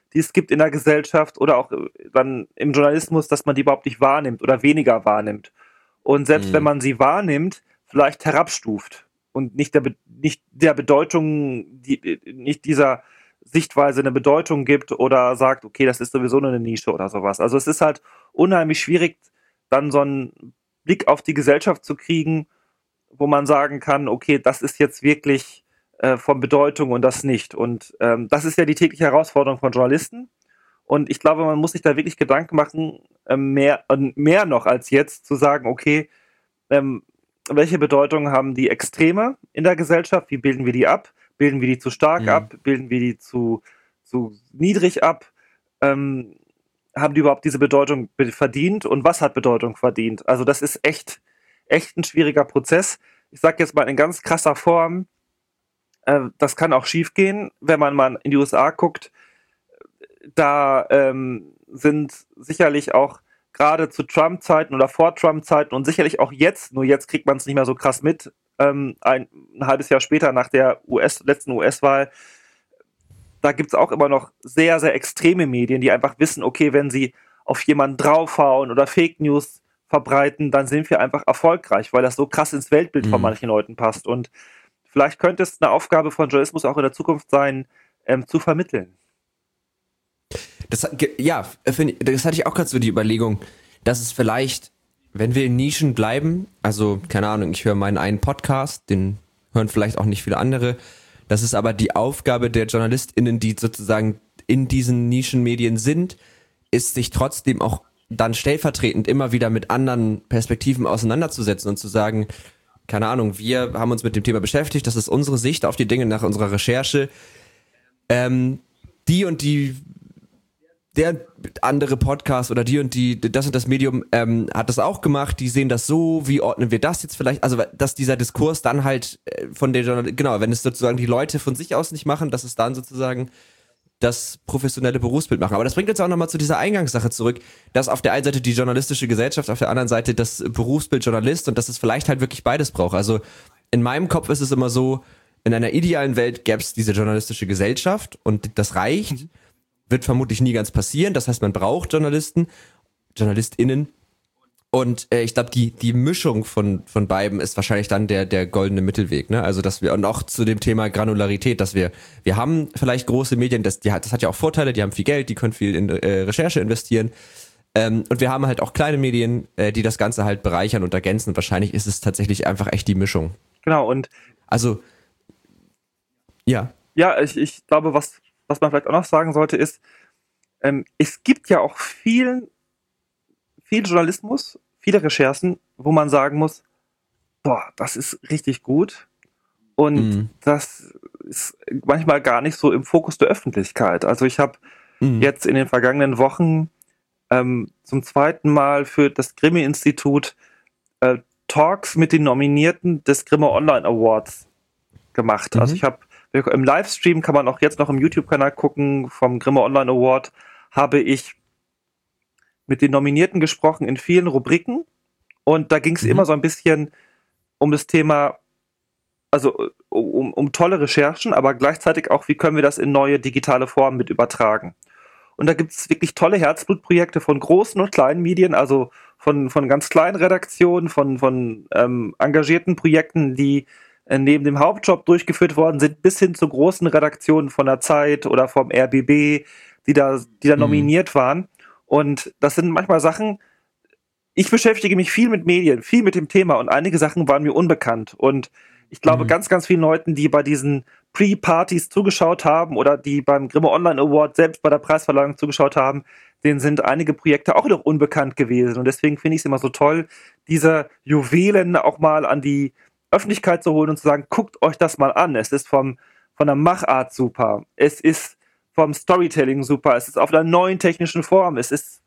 die es gibt in der Gesellschaft oder auch dann im Journalismus, dass man die überhaupt nicht wahrnimmt oder weniger wahrnimmt. Und selbst wenn man sie wahrnimmt, vielleicht herabstuft und nicht der Bedeutung, nicht dieser Sichtweise eine Bedeutung gibt oder sagt, okay, das ist sowieso nur eine Nische oder sowas. Also es ist halt unheimlich schwierig, dann so einen Blick auf die Gesellschaft zu kriegen, wo man sagen kann, okay, das ist jetzt wirklich von Bedeutung und das nicht. Und das ist ja die tägliche Herausforderung von Journalisten. Und ich glaube, man muss sich da wirklich Gedanken machen, mehr noch als jetzt, zu sagen, okay, welche Bedeutung haben die Extreme in der Gesellschaft? Wie bilden wir die ab? Bilden wir die zu stark ab? Bilden wir die zu niedrig ab? Haben die überhaupt diese Bedeutung verdient? Und was hat Bedeutung verdient? Also das ist echt ein schwieriger Prozess. Ich sage jetzt mal in ganz krasser Form, das kann auch schief gehen, wenn man mal in die USA guckt. Da sind sicherlich auch gerade zu Trump-Zeiten oder vor Trump-Zeiten und sicherlich auch jetzt, nur jetzt kriegt man es nicht mehr so krass mit, ein halbes Jahr später nach der letzten US-Wahl, da gibt es auch immer noch sehr, sehr extreme Medien, die einfach wissen, okay, wenn sie auf jemanden draufhauen oder Fake News verbreiten, dann sind wir einfach erfolgreich, weil das so krass ins Weltbild von manchen Leuten passt. Und vielleicht könnte es eine Aufgabe von Journalismus auch in der Zukunft sein, zu vermitteln. Das hatte ich auch gerade so die Überlegung, dass es vielleicht, wenn wir in Nischen bleiben, also keine Ahnung, ich höre meinen einen Podcast, den hören vielleicht auch nicht viele andere, das ist aber die Aufgabe der JournalistInnen, die sozusagen in diesen Nischenmedien sind, ist sich trotzdem auch dann stellvertretend immer wieder mit anderen Perspektiven auseinanderzusetzen und zu sagen, keine Ahnung, wir haben uns mit dem Thema beschäftigt, das ist unsere Sicht auf die Dinge nach unserer Recherche, die und die, der andere Podcast oder die und die, das und das Medium hat das auch gemacht, die sehen das so, wie ordnen wir das jetzt vielleicht, also dass dieser Diskurs dann halt von der genau, wenn es sozusagen die Leute von sich aus nicht machen, dass es dann sozusagen das professionelle Berufsbild machen. Aber das bringt uns auch nochmal zu dieser Eingangssache zurück, dass auf der einen Seite die journalistische Gesellschaft, auf der anderen Seite das Berufsbild Journalist und dass es vielleicht halt wirklich beides braucht. Also in meinem Kopf ist es immer so, in einer idealen Welt gäbe es diese journalistische Gesellschaft und das reicht. Wird vermutlich nie ganz passieren. Das heißt, man braucht JournalistInnen. Und ich glaube, die Mischung von beiden ist wahrscheinlich dann der goldene Mittelweg. Ne? Also, dass wir, und auch zu dem Thema Granularität, dass wir haben vielleicht große Medien, das hat ja auch Vorteile, die haben viel Geld, die können viel in Recherche investieren. Und wir haben halt auch kleine Medien, die das Ganze halt bereichern und ergänzen. Und wahrscheinlich ist es tatsächlich einfach echt die Mischung. Genau, und also, ja. Ja, ich glaube, was man vielleicht auch noch sagen sollte, ist, es gibt ja auch viel Journalismus, viele Recherchen, wo man sagen muss, boah, das ist richtig gut und das ist manchmal gar nicht so im Fokus der Öffentlichkeit. Also ich habe jetzt in den vergangenen Wochen zum zweiten Mal für das Grimme-Institut Talks mit den Nominierten des Grimme Online Awards gemacht. Also ich habe im Livestream, kann man auch jetzt noch im YouTube-Kanal gucken, vom Grimme Online Award, habe ich mit den Nominierten gesprochen in vielen Rubriken und da ging es immer so ein bisschen um das Thema, also um tolle Recherchen, aber gleichzeitig auch, wie können wir das in neue digitale Formen mit übertragen. Und da gibt es wirklich tolle Herzblutprojekte von großen und kleinen Medien, also von ganz kleinen Redaktionen, von engagierten Projekten, die neben dem Hauptjob durchgeführt worden sind, bis hin zu großen Redaktionen von der Zeit oder vom RBB, die da nominiert waren. Und das sind manchmal Sachen, ich beschäftige mich viel mit Medien, viel mit dem Thema und einige Sachen waren mir unbekannt. Und ich glaube, ganz, ganz vielen Leuten, die bei diesen Pre-Partys zugeschaut haben oder die beim Grimme Online Award selbst bei der Preisverleihung zugeschaut haben, denen sind einige Projekte auch noch unbekannt gewesen. Und deswegen finde ich es immer so toll, diese Juwelen auch mal an die Öffentlichkeit zu holen und zu sagen, guckt euch das mal an. Es ist von der Machart super. Es ist vom Storytelling super. Es ist auf einer neuen technischen Form. Es ist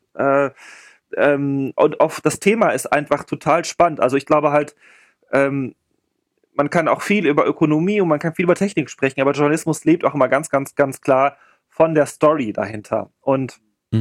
und auch das Thema ist einfach total spannend. Also ich glaube halt, man kann auch viel über Ökonomie und man kann viel über Technik sprechen, aber Journalismus lebt auch immer ganz, ganz, ganz klar von der Story dahinter. Und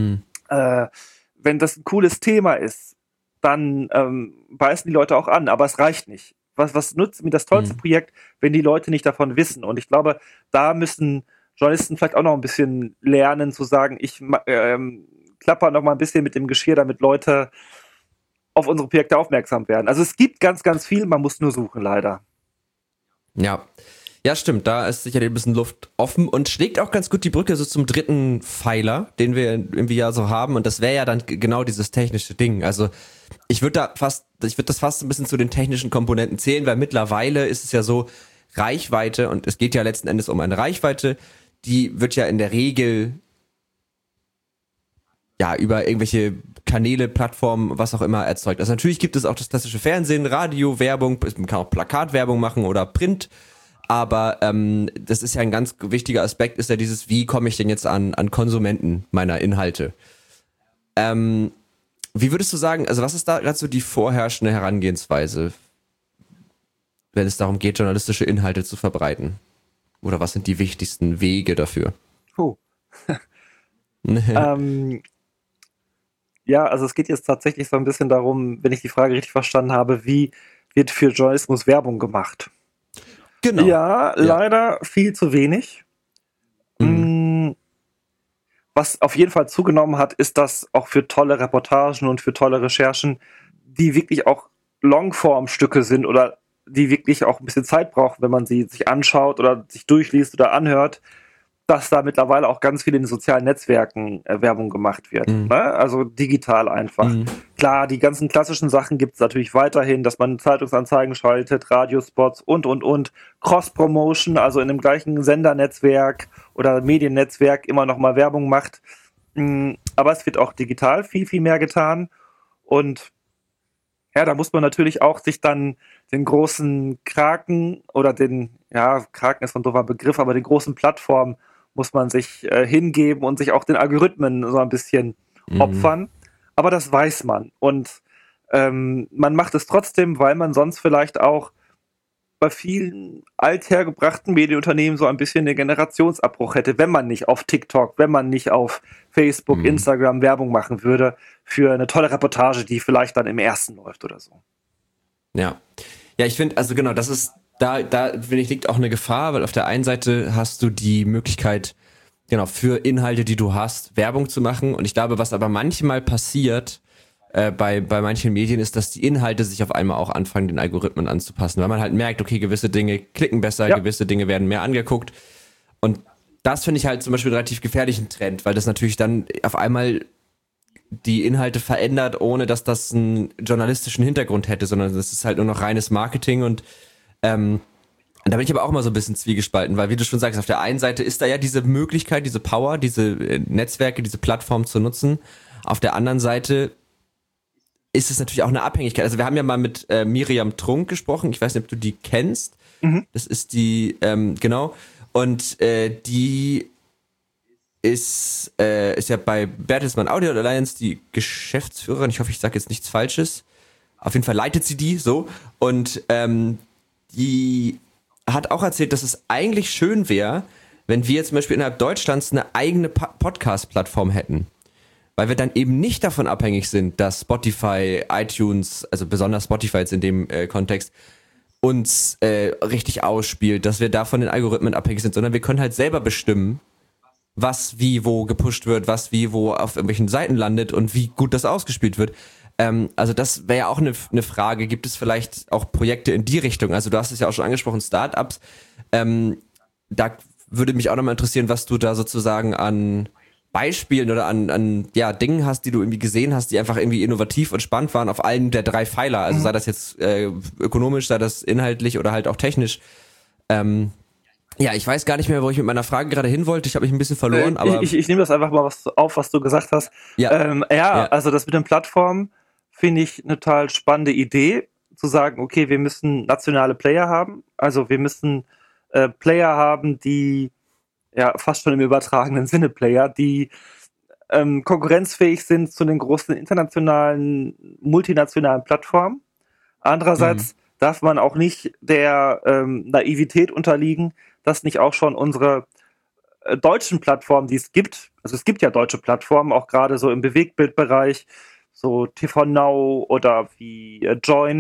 wenn das ein cooles Thema ist, dann beißen die Leute auch an, aber es reicht nicht. Was nutzt mir das tollste Projekt, wenn die Leute nicht davon wissen? Und ich glaube, da müssen Journalisten vielleicht auch noch ein bisschen lernen, zu sagen, ich klapper noch mal ein bisschen mit dem Geschirr, damit Leute auf unsere Projekte aufmerksam werden. Also es gibt ganz, ganz viel, man muss nur suchen, leider. Ja. Ja, stimmt, da ist sicherlich ein bisschen Luft offen und schlägt auch ganz gut die Brücke so zum dritten Pfeiler, den wir irgendwie ja so haben, und das wäre ja dann genau dieses technische Ding. Also ich würde das fast ein bisschen zu den technischen Komponenten zählen, weil mittlerweile ist es ja so, Reichweite, und es geht ja letzten Endes um eine Reichweite, die wird ja in der Regel ja über irgendwelche Kanäle, Plattformen, was auch immer erzeugt. Also natürlich gibt es auch das klassische Fernsehen, Radio, Werbung, man kann auch Plakatwerbung machen oder Print. Aber das ist ja ein ganz wichtiger Aspekt, ist ja dieses, wie komme ich denn jetzt an Konsumenten meiner Inhalte? Wie würdest du sagen, also was ist da gerade so die vorherrschende Herangehensweise, wenn es darum geht, journalistische Inhalte zu verbreiten? Oder was sind die wichtigsten Wege dafür? Ja, also es geht jetzt tatsächlich so ein bisschen darum, wenn ich die Frage richtig verstanden habe, wie wird für Journalismus Werbung gemacht? Genau. Ja, leider viel zu wenig. Was auf jeden Fall zugenommen hat, ist, dass auch für tolle Reportagen und für tolle Recherchen, die wirklich auch Longform-Stücke sind oder die wirklich auch ein bisschen Zeit brauchen, wenn man sie sich anschaut oder sich durchliest oder anhört, dass da mittlerweile auch ganz viel in den sozialen Netzwerken Werbung gemacht wird. Ne? Also digital einfach. Klar, die ganzen klassischen Sachen gibt es natürlich weiterhin, dass man Zeitungsanzeigen schaltet, Radiospots und Cross-Promotion, also in dem gleichen Sendernetzwerk oder Mediennetzwerk immer noch mal Werbung macht. Aber es wird auch digital viel, viel mehr getan. Und ja, da muss man natürlich auch sich dann den großen Kraken oder Kraken ist ein doofer Begriff, aber den großen Plattformen muss man sich hingeben und sich auch den Algorithmen so ein bisschen opfern. Aber das weiß man. Und man macht es trotzdem, weil man sonst vielleicht auch bei vielen althergebrachten Medienunternehmen so ein bisschen den Generationsabbruch hätte, wenn man nicht auf TikTok, wenn man nicht auf Facebook, Instagram Werbung machen würde für eine tolle Reportage, die vielleicht dann im ersten läuft oder so. Ja. Ja, ich finde, also genau, das ist, da finde ich, liegt auch eine Gefahr, weil auf der einen Seite hast du die Möglichkeit, genau, für Inhalte, die du hast, Werbung zu machen. Und ich glaube, was aber manchmal passiert bei manchen Medien, ist, dass die Inhalte sich auf einmal auch anfangen, den Algorithmen anzupassen, weil man halt merkt, okay, gewisse Dinge klicken besser, gewisse Dinge werden mehr angeguckt. Und das finde ich halt zum Beispiel einen relativ gefährlichen Trend, weil das natürlich dann auf einmal die Inhalte verändert, ohne dass das einen journalistischen Hintergrund hätte, sondern das ist halt nur noch reines Marketing. Und da bin ich aber auch mal so ein bisschen zwiegespalten, weil wie du schon sagst, auf der einen Seite ist da ja diese Möglichkeit, diese Power, diese Netzwerke, diese Plattform zu nutzen. Auf der anderen Seite ist es natürlich auch eine Abhängigkeit. Also wir haben ja mal mit Miriam Trunk gesprochen, ich weiß nicht, ob du die kennst. Das ist die, genau, und die ist ja bei Bertelsmann Audio Alliance die Geschäftsführerin, ich hoffe, ich sage jetzt nichts Falsches. Auf jeden Fall leitet sie die so, und die hat auch erzählt, dass es eigentlich schön wäre, wenn wir zum Beispiel innerhalb Deutschlands eine eigene Podcast-Plattform hätten. Weil wir dann eben nicht davon abhängig sind, dass Spotify, iTunes, also besonders Spotify jetzt in dem Kontext, uns richtig ausspielt, dass wir da von den Algorithmen abhängig sind, sondern wir können halt selber bestimmen, was wie wo gepusht wird, was wie wo auf irgendwelchen Seiten landet und wie gut das ausgespielt wird. Also das wäre ja auch eine Frage, gibt es vielleicht auch Projekte in die Richtung? Also du hast es ja auch schon angesprochen, Startups. Da würde mich auch nochmal interessieren, was du da sozusagen an Beispielen oder an Dingen hast, die du irgendwie gesehen hast, die einfach irgendwie innovativ und spannend waren auf allen der drei Pfeiler. Also sei das jetzt ökonomisch, sei das inhaltlich oder halt auch technisch. Ja, ich weiß gar nicht mehr, wo ich mit meiner Frage gerade hin wollte. Ich habe mich ein bisschen verloren, aber ich nehme das einfach mal auf, was du gesagt hast. Ja. Also das mit den Plattformen finde ich eine total spannende Idee, zu sagen, okay, wir müssen nationale Player haben. Also wir müssen Player haben, die fast schon im übertragenen Sinne Player, die konkurrenzfähig sind zu den großen internationalen, multinationalen Plattformen. Andererseits darf man auch nicht der Naivität unterliegen, dass nicht auch schon unsere deutschen Plattformen, die es gibt, also es gibt ja deutsche Plattformen, auch gerade so im Bewegtbildbereich, so TV Now oder wie Join,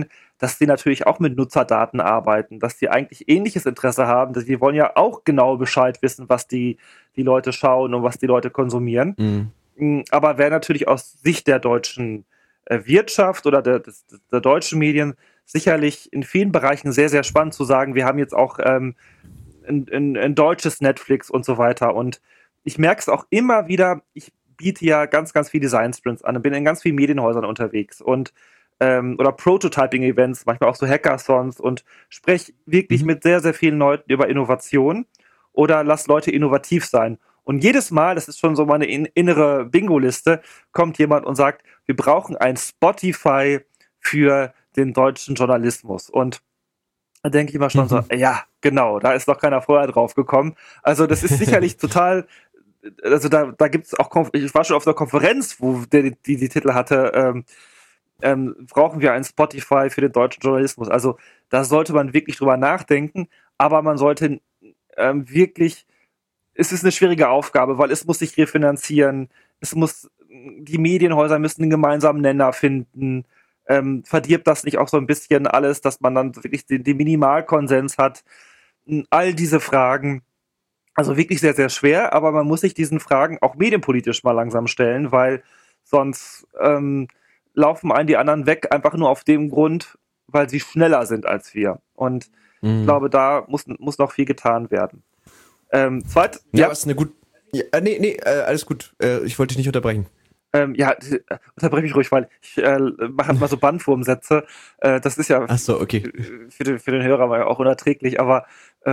dass die natürlich auch mit Nutzerdaten arbeiten, dass die eigentlich ähnliches Interesse haben, dass die wollen ja auch genau Bescheid wissen, was die Leute schauen und was die Leute konsumieren. Aber wäre natürlich aus Sicht der deutschen Wirtschaft oder der deutschen Medien sicherlich in vielen Bereichen sehr, sehr spannend zu sagen, wir haben jetzt auch ein deutsches Netflix und so weiter. Und ich merke es auch immer wieder, ich biete ja ganz, ganz viele Design-Sprints an und bin in ganz vielen Medienhäusern unterwegs und oder Prototyping-Events, manchmal auch so Hackathons und spreche wirklich mit sehr, sehr vielen Leuten über Innovation oder lass Leute innovativ sein. Und jedes Mal, das ist schon so meine innere Bingo-Liste, kommt jemand und sagt, wir brauchen ein Spotify für den deutschen Journalismus. Und da denke ich immer schon so, ja, genau, da ist noch keiner vorher drauf gekommen. Also das ist sicherlich total, also da gibt es auch, ich war schon auf einer Konferenz, wo die Titel hatte, brauchen wir ein Spotify für den deutschen Journalismus. Also da sollte man wirklich drüber nachdenken, aber man sollte wirklich, es ist eine schwierige Aufgabe, weil es muss sich refinanzieren, die Medienhäuser müssen einen gemeinsamen Nenner finden, verdirbt das nicht auch so ein bisschen alles, dass man dann wirklich den Minimalkonsens hat, all diese Fragen, also wirklich sehr, sehr schwer, aber man muss sich diesen Fragen auch medienpolitisch mal langsam stellen, weil sonst laufen einen die anderen weg, einfach nur auf dem Grund, weil sie schneller sind als wir. Und ich glaube, da muss noch viel getan werden. Ist eine gut. Ja, alles gut. Ich wollte dich nicht unterbrechen. Unterbreche mich ruhig, weil ich mache halt mal so Bandwurmsätze. Das ist ja ach so, okay. für den Hörer war ja auch unerträglich. Aber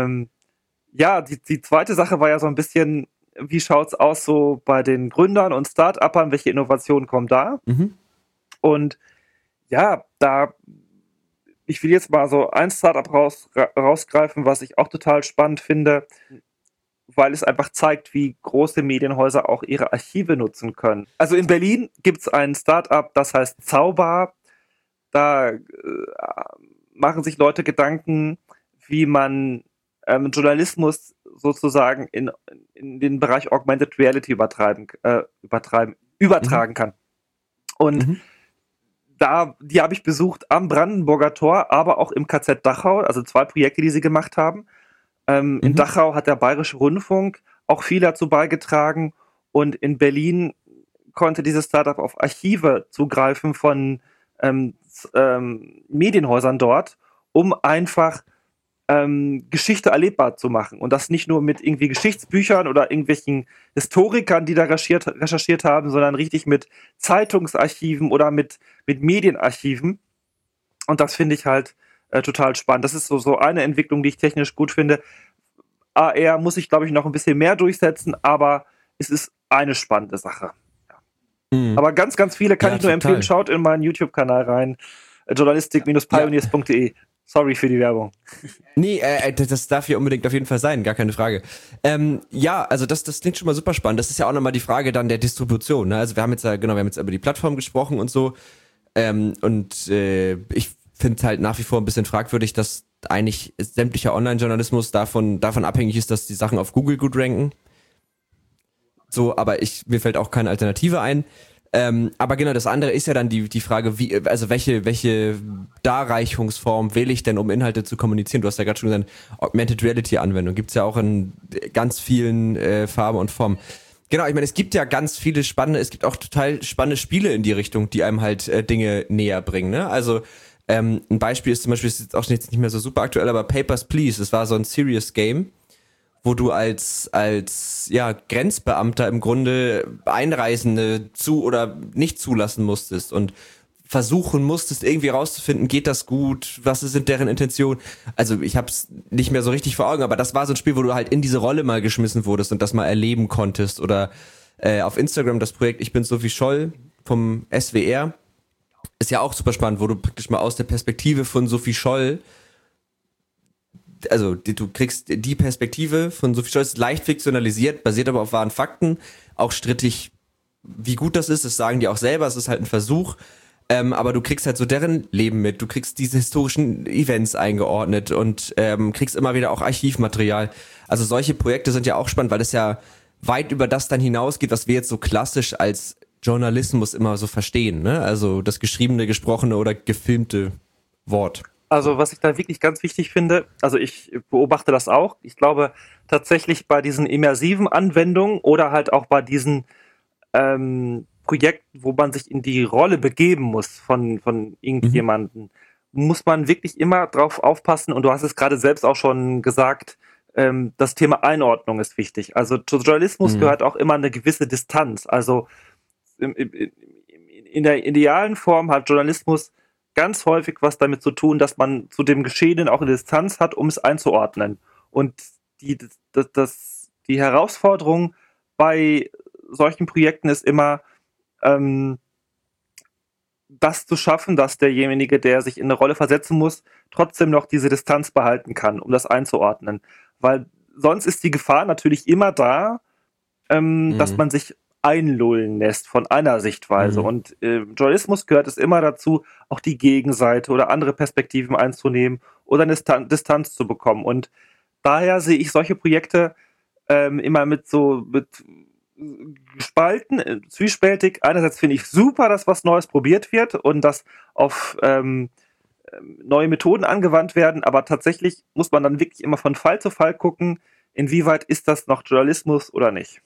die zweite Sache war ja so ein bisschen, wie schaut's aus so bei den Gründern und Start-Upern, welche Innovationen kommen da? Und ja, ich will jetzt mal so ein Startup rausgreifen, was ich auch total spannend finde, weil es einfach zeigt, wie große Medienhäuser auch ihre Archive nutzen können. Also in Berlin gibt es ein Startup, das heißt Zauber. Da machen sich Leute Gedanken, wie man Journalismus sozusagen in den Bereich Augmented Reality übertragen kann. Und die habe ich besucht am Brandenburger Tor, aber auch im KZ Dachau, also 2 Projekte, die sie gemacht haben. In Dachau hat der Bayerische Rundfunk auch viel dazu beigetragen und in Berlin konnte dieses Startup auf Archive zugreifen von Medienhäusern dort, um einfach Geschichte erlebbar zu machen. Und das nicht nur mit irgendwie Geschichtsbüchern oder irgendwelchen Historikern, die da recherchiert haben, sondern richtig mit Zeitungsarchiven oder mit Medienarchiven. Und das finde ich halt total spannend. Das ist so eine Entwicklung, die ich technisch gut finde. AR muss ich, glaube ich, noch ein bisschen mehr durchsetzen, aber es ist eine spannende Sache. Ja. Aber ganz, ganz viele kann ich nur empfehlen. Schaut in meinen YouTube-Kanal rein. journalistik-pioneers.de. Sorry für die Werbung. Nee, das darf hier unbedingt auf jeden Fall sein, gar keine Frage. Also das klingt schon mal super spannend. Das ist ja auch nochmal die Frage dann der Distribution. Ne? Also wir haben jetzt über die Plattform gesprochen und so. Ich finde es halt nach wie vor ein bisschen fragwürdig, dass eigentlich sämtlicher Online-Journalismus davon abhängig ist, dass die Sachen auf Google gut ranken. So, aber mir fällt auch keine Alternative ein. Aber genau, das andere ist ja dann die Frage, welche Darreichungsform wähle ich denn, um Inhalte zu kommunizieren? Du hast ja gerade schon gesagt, Augmented Reality Anwendung gibt's ja auch in ganz vielen Farben und Formen. Genau, ich meine, es gibt ja ganz viele es gibt auch total spannende Spiele in die Richtung, die einem halt Dinge näher bringen, ne? Also ein Beispiel ist zum Beispiel, ist jetzt auch nicht mehr so super aktuell, aber Papers, Please, das war so ein Serious Game, wo du als Grenzbeamter im Grunde Einreisende zu oder nicht zulassen musstest und versuchen musstest, irgendwie rauszufinden, geht das gut, was sind deren Intentionen. Also ich hab's nicht mehr so richtig vor Augen, aber das war so ein Spiel, wo du halt in diese Rolle mal geschmissen wurdest und das mal erleben konntest. Oder auf Instagram das Projekt Ich bin Sophie Scholl vom SWR, ist ja auch super spannend, wo du praktisch mal aus der Perspektive von Sophie Scholl, also du kriegst die Perspektive von Sophie Scholl, ist leicht fiktionalisiert, basiert aber auf wahren Fakten, auch strittig, wie gut das sagen die auch selber, es ist halt ein Versuch, aber du kriegst halt so deren Leben mit, du kriegst diese historischen Events eingeordnet und kriegst immer wieder auch Archivmaterial. Also solche Projekte sind ja auch spannend, weil es ja weit über das dann hinausgeht, was wir jetzt so klassisch als Journalismus immer so verstehen, ne? Also das geschriebene, gesprochene oder gefilmte Wort. Also was ich da wirklich ganz wichtig finde, also ich beobachte das auch, ich glaube tatsächlich bei diesen immersiven Anwendungen oder halt auch bei diesen Projekten, wo man sich in die Rolle begeben muss von irgendjemandem, muss man wirklich immer drauf aufpassen, und du hast es gerade selbst auch schon gesagt, das Thema Einordnung ist wichtig. Also zu Journalismus gehört auch immer eine gewisse Distanz. Also in der idealen Form hat Journalismus ganz häufig was damit zu tun, dass man zu dem Geschehenen auch eine Distanz hat, um es einzuordnen. Und die Herausforderung bei solchen Projekten ist immer, das zu schaffen, dass derjenige, der sich in eine Rolle versetzen muss, trotzdem noch diese Distanz behalten kann, um das einzuordnen. Weil sonst ist die Gefahr natürlich immer da, dass man sich einlullen lässt von einer Sichtweise. Und im Journalismus gehört es immer dazu, auch die Gegenseite oder andere Perspektiven einzunehmen oder eine Distanz zu bekommen. Und daher sehe ich solche Projekte immer mit gespalten, zwiespältig. Einerseits finde ich super, dass was Neues probiert wird und dass auf neue Methoden angewandt werden, aber tatsächlich muss man dann wirklich immer von Fall zu Fall gucken, inwieweit ist das noch Journalismus oder nicht.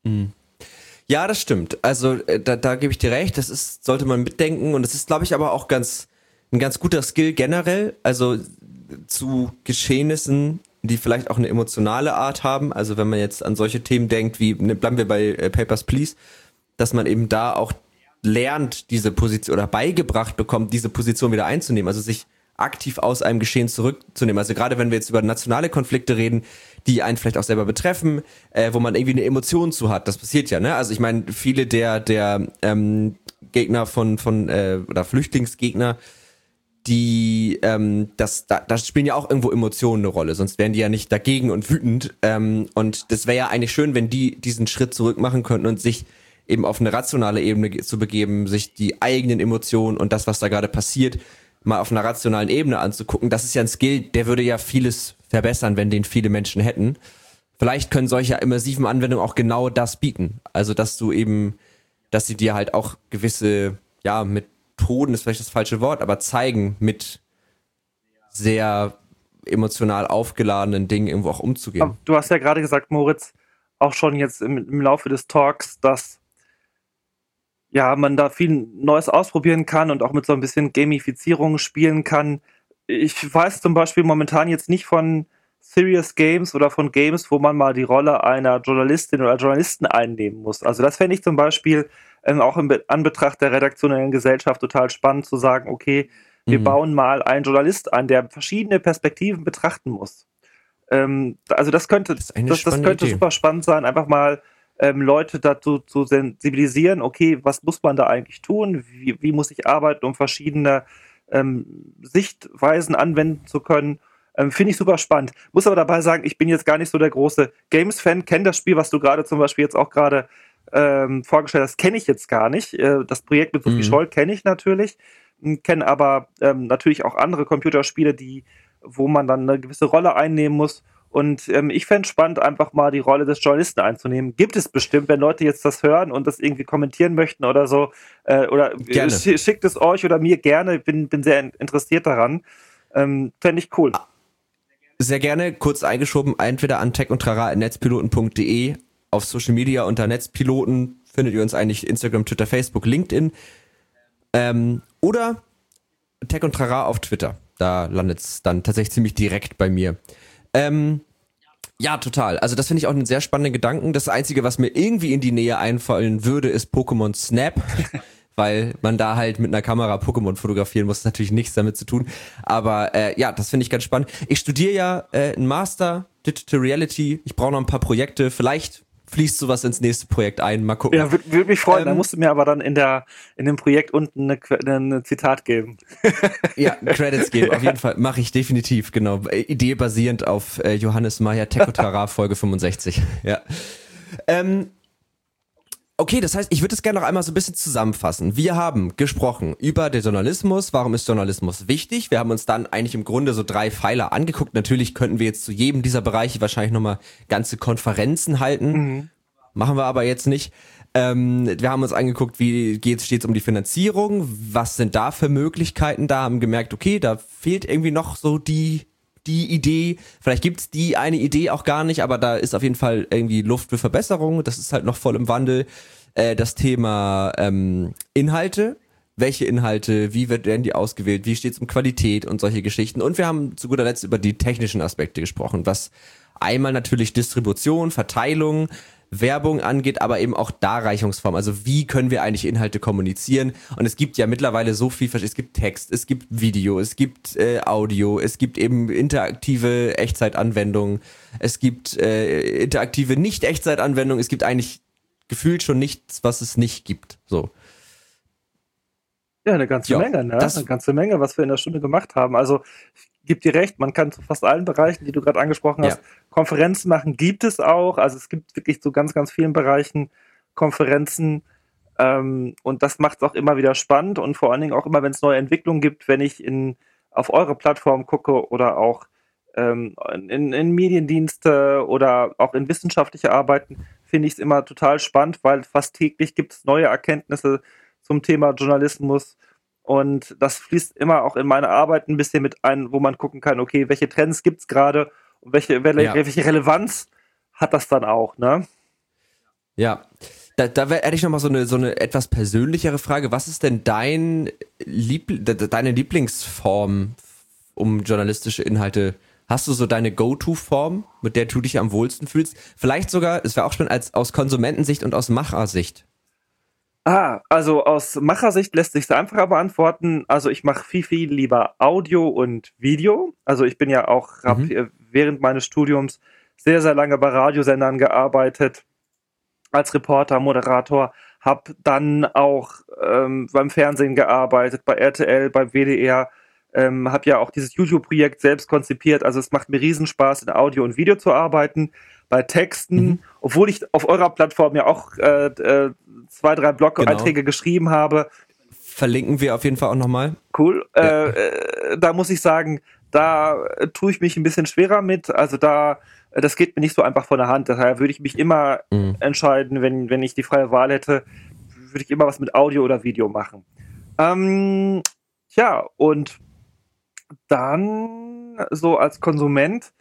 Ja, das stimmt. Also da gebe ich dir recht, sollte man mitdenken, und das ist, glaube ich, aber auch ein ganz guter Skill generell, also zu Geschehnissen, die vielleicht auch eine emotionale Art haben. Also wenn man jetzt an solche Themen denkt, wie, bleiben wir bei Papers, Please, dass man eben da auch lernt, diese Position, oder beigebracht bekommt, diese Position wieder einzunehmen, also sich aktiv aus einem Geschehen zurückzunehmen. Also gerade wenn wir jetzt über nationale Konflikte reden, die einen vielleicht auch selber betreffen, wo man irgendwie eine Emotion zu hat, das passiert ja, ne? Also ich meine, viele der Gegner oder Flüchtlingsgegner, die da spielen ja auch irgendwo Emotionen eine Rolle, sonst wären die ja nicht dagegen und wütend. Und das wäre ja eigentlich schön, wenn die diesen Schritt zurück machen könnten und sich eben auf eine rationale Ebene zu begeben, sich die eigenen Emotionen und das, was da gerade passiert, mal auf einer rationalen Ebene anzugucken. Das ist ja ein Skill, der würde ja vieles verbessern, wenn den viele Menschen hätten. Vielleicht können solche immersiven Anwendungen auch genau das bieten. Also, dass sie dir halt auch gewisse, ja, Methoden ist vielleicht das falsche Wort, aber zeigen, mit sehr emotional aufgeladenen Dingen irgendwo auch umzugehen. Du hast ja gerade gesagt, Moritz, auch schon jetzt im Laufe des Talks, dass ja, man da viel Neues ausprobieren kann und auch mit so ein bisschen Gamifizierung spielen kann. Ich weiß zum Beispiel momentan jetzt nicht von Serious Games oder von Games, wo man mal die Rolle einer Journalistin oder Journalisten einnehmen muss. Also das fände ich zum Beispiel auch in Anbetracht der redaktionellen Gesellschaft total spannend zu sagen, okay, wir bauen mal einen Journalist ein, der verschiedene Perspektiven betrachten muss. Also das könnte super spannend sein, einfach mal Leute dazu zu sensibilisieren, okay, was muss man da eigentlich tun, wie muss ich arbeiten, um verschiedene Sichtweisen anwenden zu können. Finde ich super spannend. Muss aber dabei sagen, ich bin jetzt gar nicht so der große Games-Fan, kenne das Spiel, was du gerade zum Beispiel jetzt auch gerade vorgestellt hast, kenne ich jetzt gar nicht. Das Projekt mit Sophie Scholl kenne ich natürlich, kenne aber natürlich auch andere Computerspiele, wo man dann eine gewisse Rolle einnehmen muss. Und ich fände es spannend, einfach mal die Rolle des Journalisten einzunehmen. Gibt es bestimmt, wenn Leute jetzt das hören und das irgendwie kommentieren möchten oder so, oder schickt es euch oder mir gerne, bin sehr interessiert daran. Fände ich cool. Sehr gerne, kurz eingeschoben, entweder an techundtrara@netzpiloten.de, auf Social Media unter Netzpiloten findet ihr uns eigentlich, Instagram, Twitter, Facebook, LinkedIn, oder Tech und Trara auf Twitter. Da landet es dann tatsächlich ziemlich direkt bei mir. Ja, total. Also das finde ich auch einen sehr spannenden Gedanken. Das Einzige, was mir irgendwie in die Nähe einfallen würde, ist Pokémon Snap, weil man da halt mit einer Kamera Pokémon fotografieren muss. Das hat natürlich nichts damit zu tun. Aber ja, das finde ich ganz spannend. Ich studiere ja einen Master Digital Reality. Ich brauche noch ein paar Projekte. Vielleicht fließt sowas ins nächste Projekt ein. Mal gucken. Ja, würde mich freuen. Da musst du mir aber dann in dem Projekt unten eine Zitat geben. Ja, Credits geben. Auf jeden Fall. Mache ich definitiv. Genau. Idee basierend auf Johannes Meyer, Tech und Trara, Folge 65. Ja. Okay, das heißt, ich würde es gerne noch einmal so ein bisschen zusammenfassen. Wir haben gesprochen über den Journalismus. Warum ist Journalismus wichtig? Wir haben uns dann eigentlich im Grunde so 3 Pfeiler angeguckt. Natürlich könnten wir jetzt zu jedem dieser Bereiche wahrscheinlich nochmal ganze Konferenzen halten. machen wir aber jetzt nicht. Wir haben uns angeguckt, wie steht's um die Finanzierung, was sind da für Möglichkeiten da, haben gemerkt, okay, da fehlt irgendwie noch so die Idee, vielleicht gibt's die eine Idee auch gar nicht, aber da ist auf jeden Fall irgendwie Luft für Verbesserung, das ist halt noch voll im Wandel. Das Thema Inhalte, welche Inhalte, wie werden die ausgewählt, wie steht's um Qualität und solche Geschichten, und wir haben zu guter Letzt über die technischen Aspekte gesprochen, was einmal natürlich Distribution, Verteilung, Werbung angeht, aber eben auch Darreichungsform. Also wie können wir eigentlich Inhalte kommunizieren? Und es gibt ja mittlerweile so viel, es gibt Text, es gibt Video, es gibt Audio, es gibt eben interaktive Echtzeitanwendungen, es gibt interaktive Nicht-Echtzeitanwendungen, es gibt eigentlich gefühlt schon nichts, was es nicht gibt. So. Ja, eine ganze Menge, ne? Eine ganze Menge, was wir in der Stunde gemacht haben. Also ich gebe dir recht, man kann zu fast allen Bereichen, die du gerade angesprochen hast, Konferenzen machen, gibt es auch. Also es gibt wirklich zu ganz, ganz vielen Bereichen Konferenzen, und das macht es auch immer wieder spannend, und vor allen Dingen auch immer, wenn es neue Entwicklungen gibt, wenn ich auf eure Plattform gucke oder auch in Mediendienste oder auch in wissenschaftliche Arbeiten, finde ich es immer total spannend, weil fast täglich gibt es neue Erkenntnisse zum Thema Journalismus, und das fließt immer auch in meine Arbeit ein bisschen mit ein, wo man gucken kann, okay, welche Trends gibt es gerade und welche Relevanz hat das dann auch, ne? Ja, da hätte ich nochmal so eine etwas persönlichere Frage. Was ist denn deine Lieblingsform, um journalistische Inhalte? Hast du so deine Go-To-Form, mit der du dich am wohlsten fühlst? Vielleicht sogar, es wäre auch spannend, aus Konsumentensicht und aus Machersicht. Also aus Machersicht lässt sich es einfacher beantworten. Also ich mache viel, viel lieber Audio und Video. Also ich bin ja auch, habe während meines Studiums sehr, sehr lange bei Radiosendern gearbeitet, als Reporter, Moderator, habe dann auch beim Fernsehen gearbeitet, bei RTL, beim WDR, habe ja auch dieses YouTube-Projekt selbst konzipiert. Also es macht mir Riesenspaß, in Audio und Video zu arbeiten. Bei Texten, obwohl ich auf eurer Plattform ja auch 2-3 Blog-Einträge geschrieben habe. Verlinken wir auf jeden Fall auch nochmal. Cool. Da muss ich sagen, da tue ich mich ein bisschen schwerer mit. Also das geht mir nicht so einfach von der Hand. Daher würde ich mich immer entscheiden, wenn ich die freie Wahl hätte, würde ich immer was mit Audio oder Video machen. Und dann so als Konsument,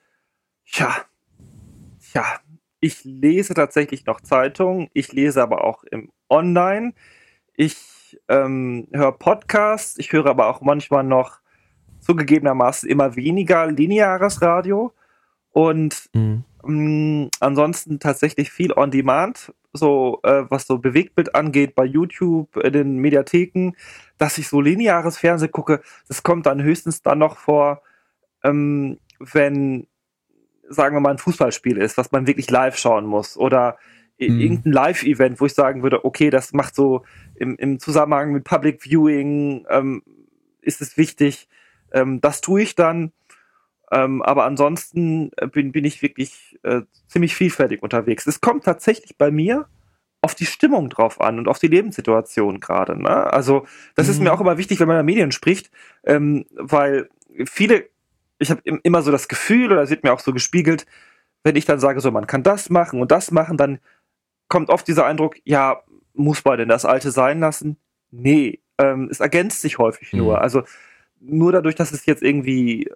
ich lese tatsächlich noch Zeitungen, ich lese aber auch im Online, ich höre Podcasts, ich höre aber auch manchmal noch zugegebenermaßen immer weniger lineares Radio und ansonsten tatsächlich viel on demand, so was so Bewegtbild angeht bei YouTube, in den Mediatheken, dass ich so lineares Fernsehen gucke, das kommt dann höchstens dann noch vor, wenn, sagen wir mal, ein Fußballspiel ist, was man wirklich live schauen muss, oder irgendein Live-Event, wo ich sagen würde, okay, das macht so im Zusammenhang mit Public Viewing, ist es wichtig, das tue ich dann, aber ansonsten bin ich wirklich ziemlich vielfältig unterwegs. Es kommt tatsächlich bei mir auf die Stimmung drauf an und auf die Lebenssituation gerade, ne? Also das ist mir auch immer wichtig, wenn man über Medien spricht, weil ich habe immer so das Gefühl, oder es wird mir auch so gespiegelt, wenn ich dann sage, so, man kann das machen und das machen, dann kommt oft dieser Eindruck, ja, muss man denn das Alte sein lassen? Nee, es ergänzt sich häufig nur. Also nur dadurch, dass es jetzt irgendwie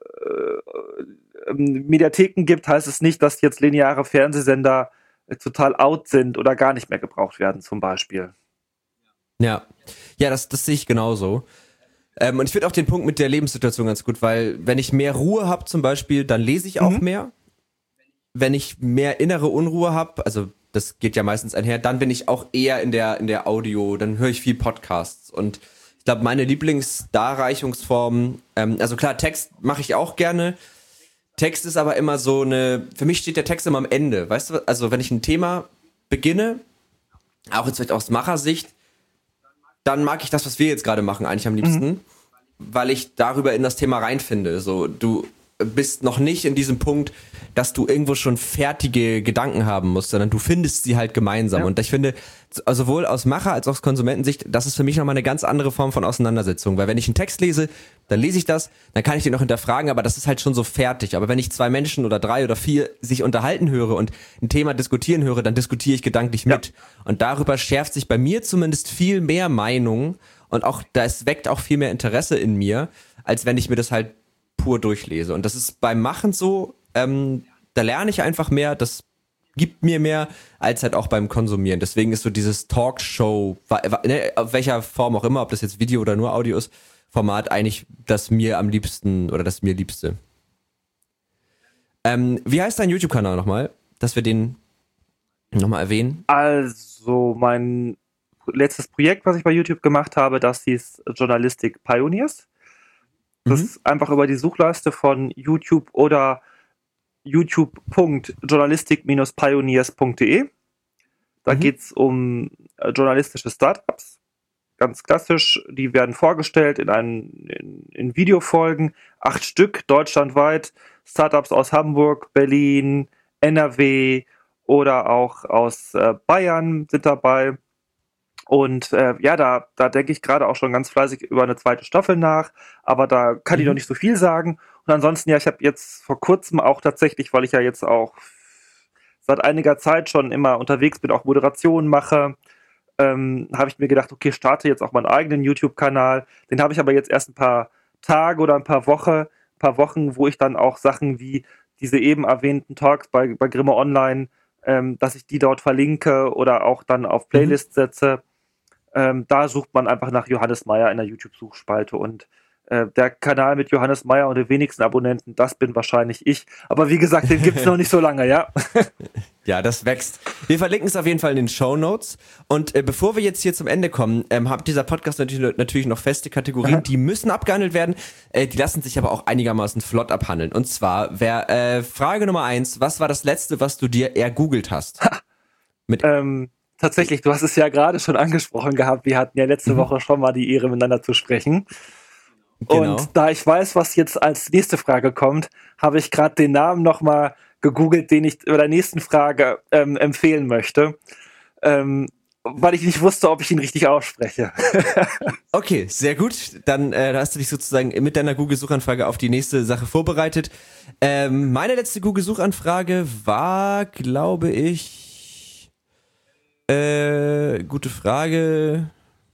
Mediatheken gibt, heißt es nicht, dass jetzt lineare Fernsehsender total out sind oder gar nicht mehr gebraucht werden, zum Beispiel. Ja, das sehe ich genauso. Und ich finde auch den Punkt mit der Lebenssituation ganz gut, weil wenn ich mehr Ruhe habe zum Beispiel, dann lese ich auch mehr. Wenn ich mehr innere Unruhe habe, also das geht ja meistens einher, dann bin ich auch eher in der Audio, dann höre ich viel Podcasts. Und ich glaube, meine Lieblingsdarreichungsform, also klar, Text mache ich auch gerne. Text ist aber immer so für mich steht der Text immer am Ende, weißt du, also wenn ich ein Thema beginne, auch jetzt vielleicht aus Machersicht, dann mag ich das, was wir jetzt gerade machen, eigentlich am liebsten, weil ich darüber in das Thema reinfinde. So, bist noch nicht in diesem Punkt, dass du irgendwo schon fertige Gedanken haben musst, sondern du findest sie halt gemeinsam. Und ich finde, sowohl aus Macher- als auch aus Konsumentensicht, das ist für mich nochmal eine ganz andere Form von Auseinandersetzung. Weil wenn ich einen Text lese, dann lese ich das, dann kann ich den noch hinterfragen, aber das ist halt schon so fertig. Aber wenn ich 2 Menschen oder 3 oder 4 sich unterhalten höre und ein Thema diskutieren höre, dann diskutiere ich gedanklich mit. Und darüber schärft sich bei mir zumindest viel mehr Meinung und auch, das weckt auch viel mehr Interesse in mir, als wenn ich mir das halt pur durchlese. Und das ist beim Machen so, da lerne ich einfach mehr, das gibt mir mehr, als halt auch beim Konsumieren. Deswegen ist so dieses Talkshow, auf welcher Form auch immer, ob das jetzt Video oder nur Audio ist, Format eigentlich das mir am liebsten oder das mir liebste. Wie heißt dein YouTube-Kanal nochmal, dass wir den nochmal erwähnen? Also mein letztes Projekt, was ich bei YouTube gemacht habe, das hieß Journalistic Pioneers. Das ist einfach über die Suchleiste von YouTube oder youtube.journalistic-pioneers.de. Da geht's um journalistische Startups. Ganz klassisch, die werden vorgestellt in Videofolgen, 8 Stück deutschlandweit. Startups aus Hamburg, Berlin, NRW oder auch aus Bayern sind dabei. Und da denke ich gerade auch schon ganz fleißig über eine 2. Staffel nach, aber da kann ich noch nicht so viel sagen. Und ansonsten, ich habe jetzt vor kurzem auch tatsächlich, weil ich ja jetzt auch seit einiger Zeit schon immer unterwegs bin, auch Moderationen mache, habe ich mir gedacht, okay, starte jetzt auch meinen eigenen YouTube-Kanal. Den habe ich aber jetzt erst ein paar Tage oder ein paar Wochen, wo ich dann auch Sachen wie diese eben erwähnten Talks bei Grimme Online, dass ich die dort verlinke oder auch dann auf Playlists setze. Da sucht man einfach nach Johannes Meyer in der YouTube-Suchspalte und der Kanal mit Johannes Meyer und den wenigsten Abonnenten, das bin wahrscheinlich ich. Aber wie gesagt, den gibt's noch nicht so lange, ja. Ja, das wächst. Wir verlinken es auf jeden Fall in den Shownotes. Und bevor wir jetzt hier zum Ende kommen, hat dieser Podcast natürlich noch feste Kategorien, die müssen abgehandelt werden. Die lassen sich aber auch einigermaßen flott abhandeln. Und zwar, Frage Nummer 1, was war das Letzte, was du dir ergoogelt hast? Tatsächlich, du hast es ja gerade schon angesprochen gehabt, wir hatten ja letzte Woche schon mal die Ehre, miteinander zu sprechen. Genau. Und da ich weiß, was jetzt als nächste Frage kommt, habe ich gerade den Namen nochmal gegoogelt, den ich bei der nächsten Frage empfehlen möchte, weil ich nicht wusste, ob ich ihn richtig ausspreche. Okay, sehr gut. Dann hast du dich sozusagen mit deiner Google-Suchanfrage auf die nächste Sache vorbereitet. Meine letzte Google-Suchanfrage war, glaube ich, gute Frage.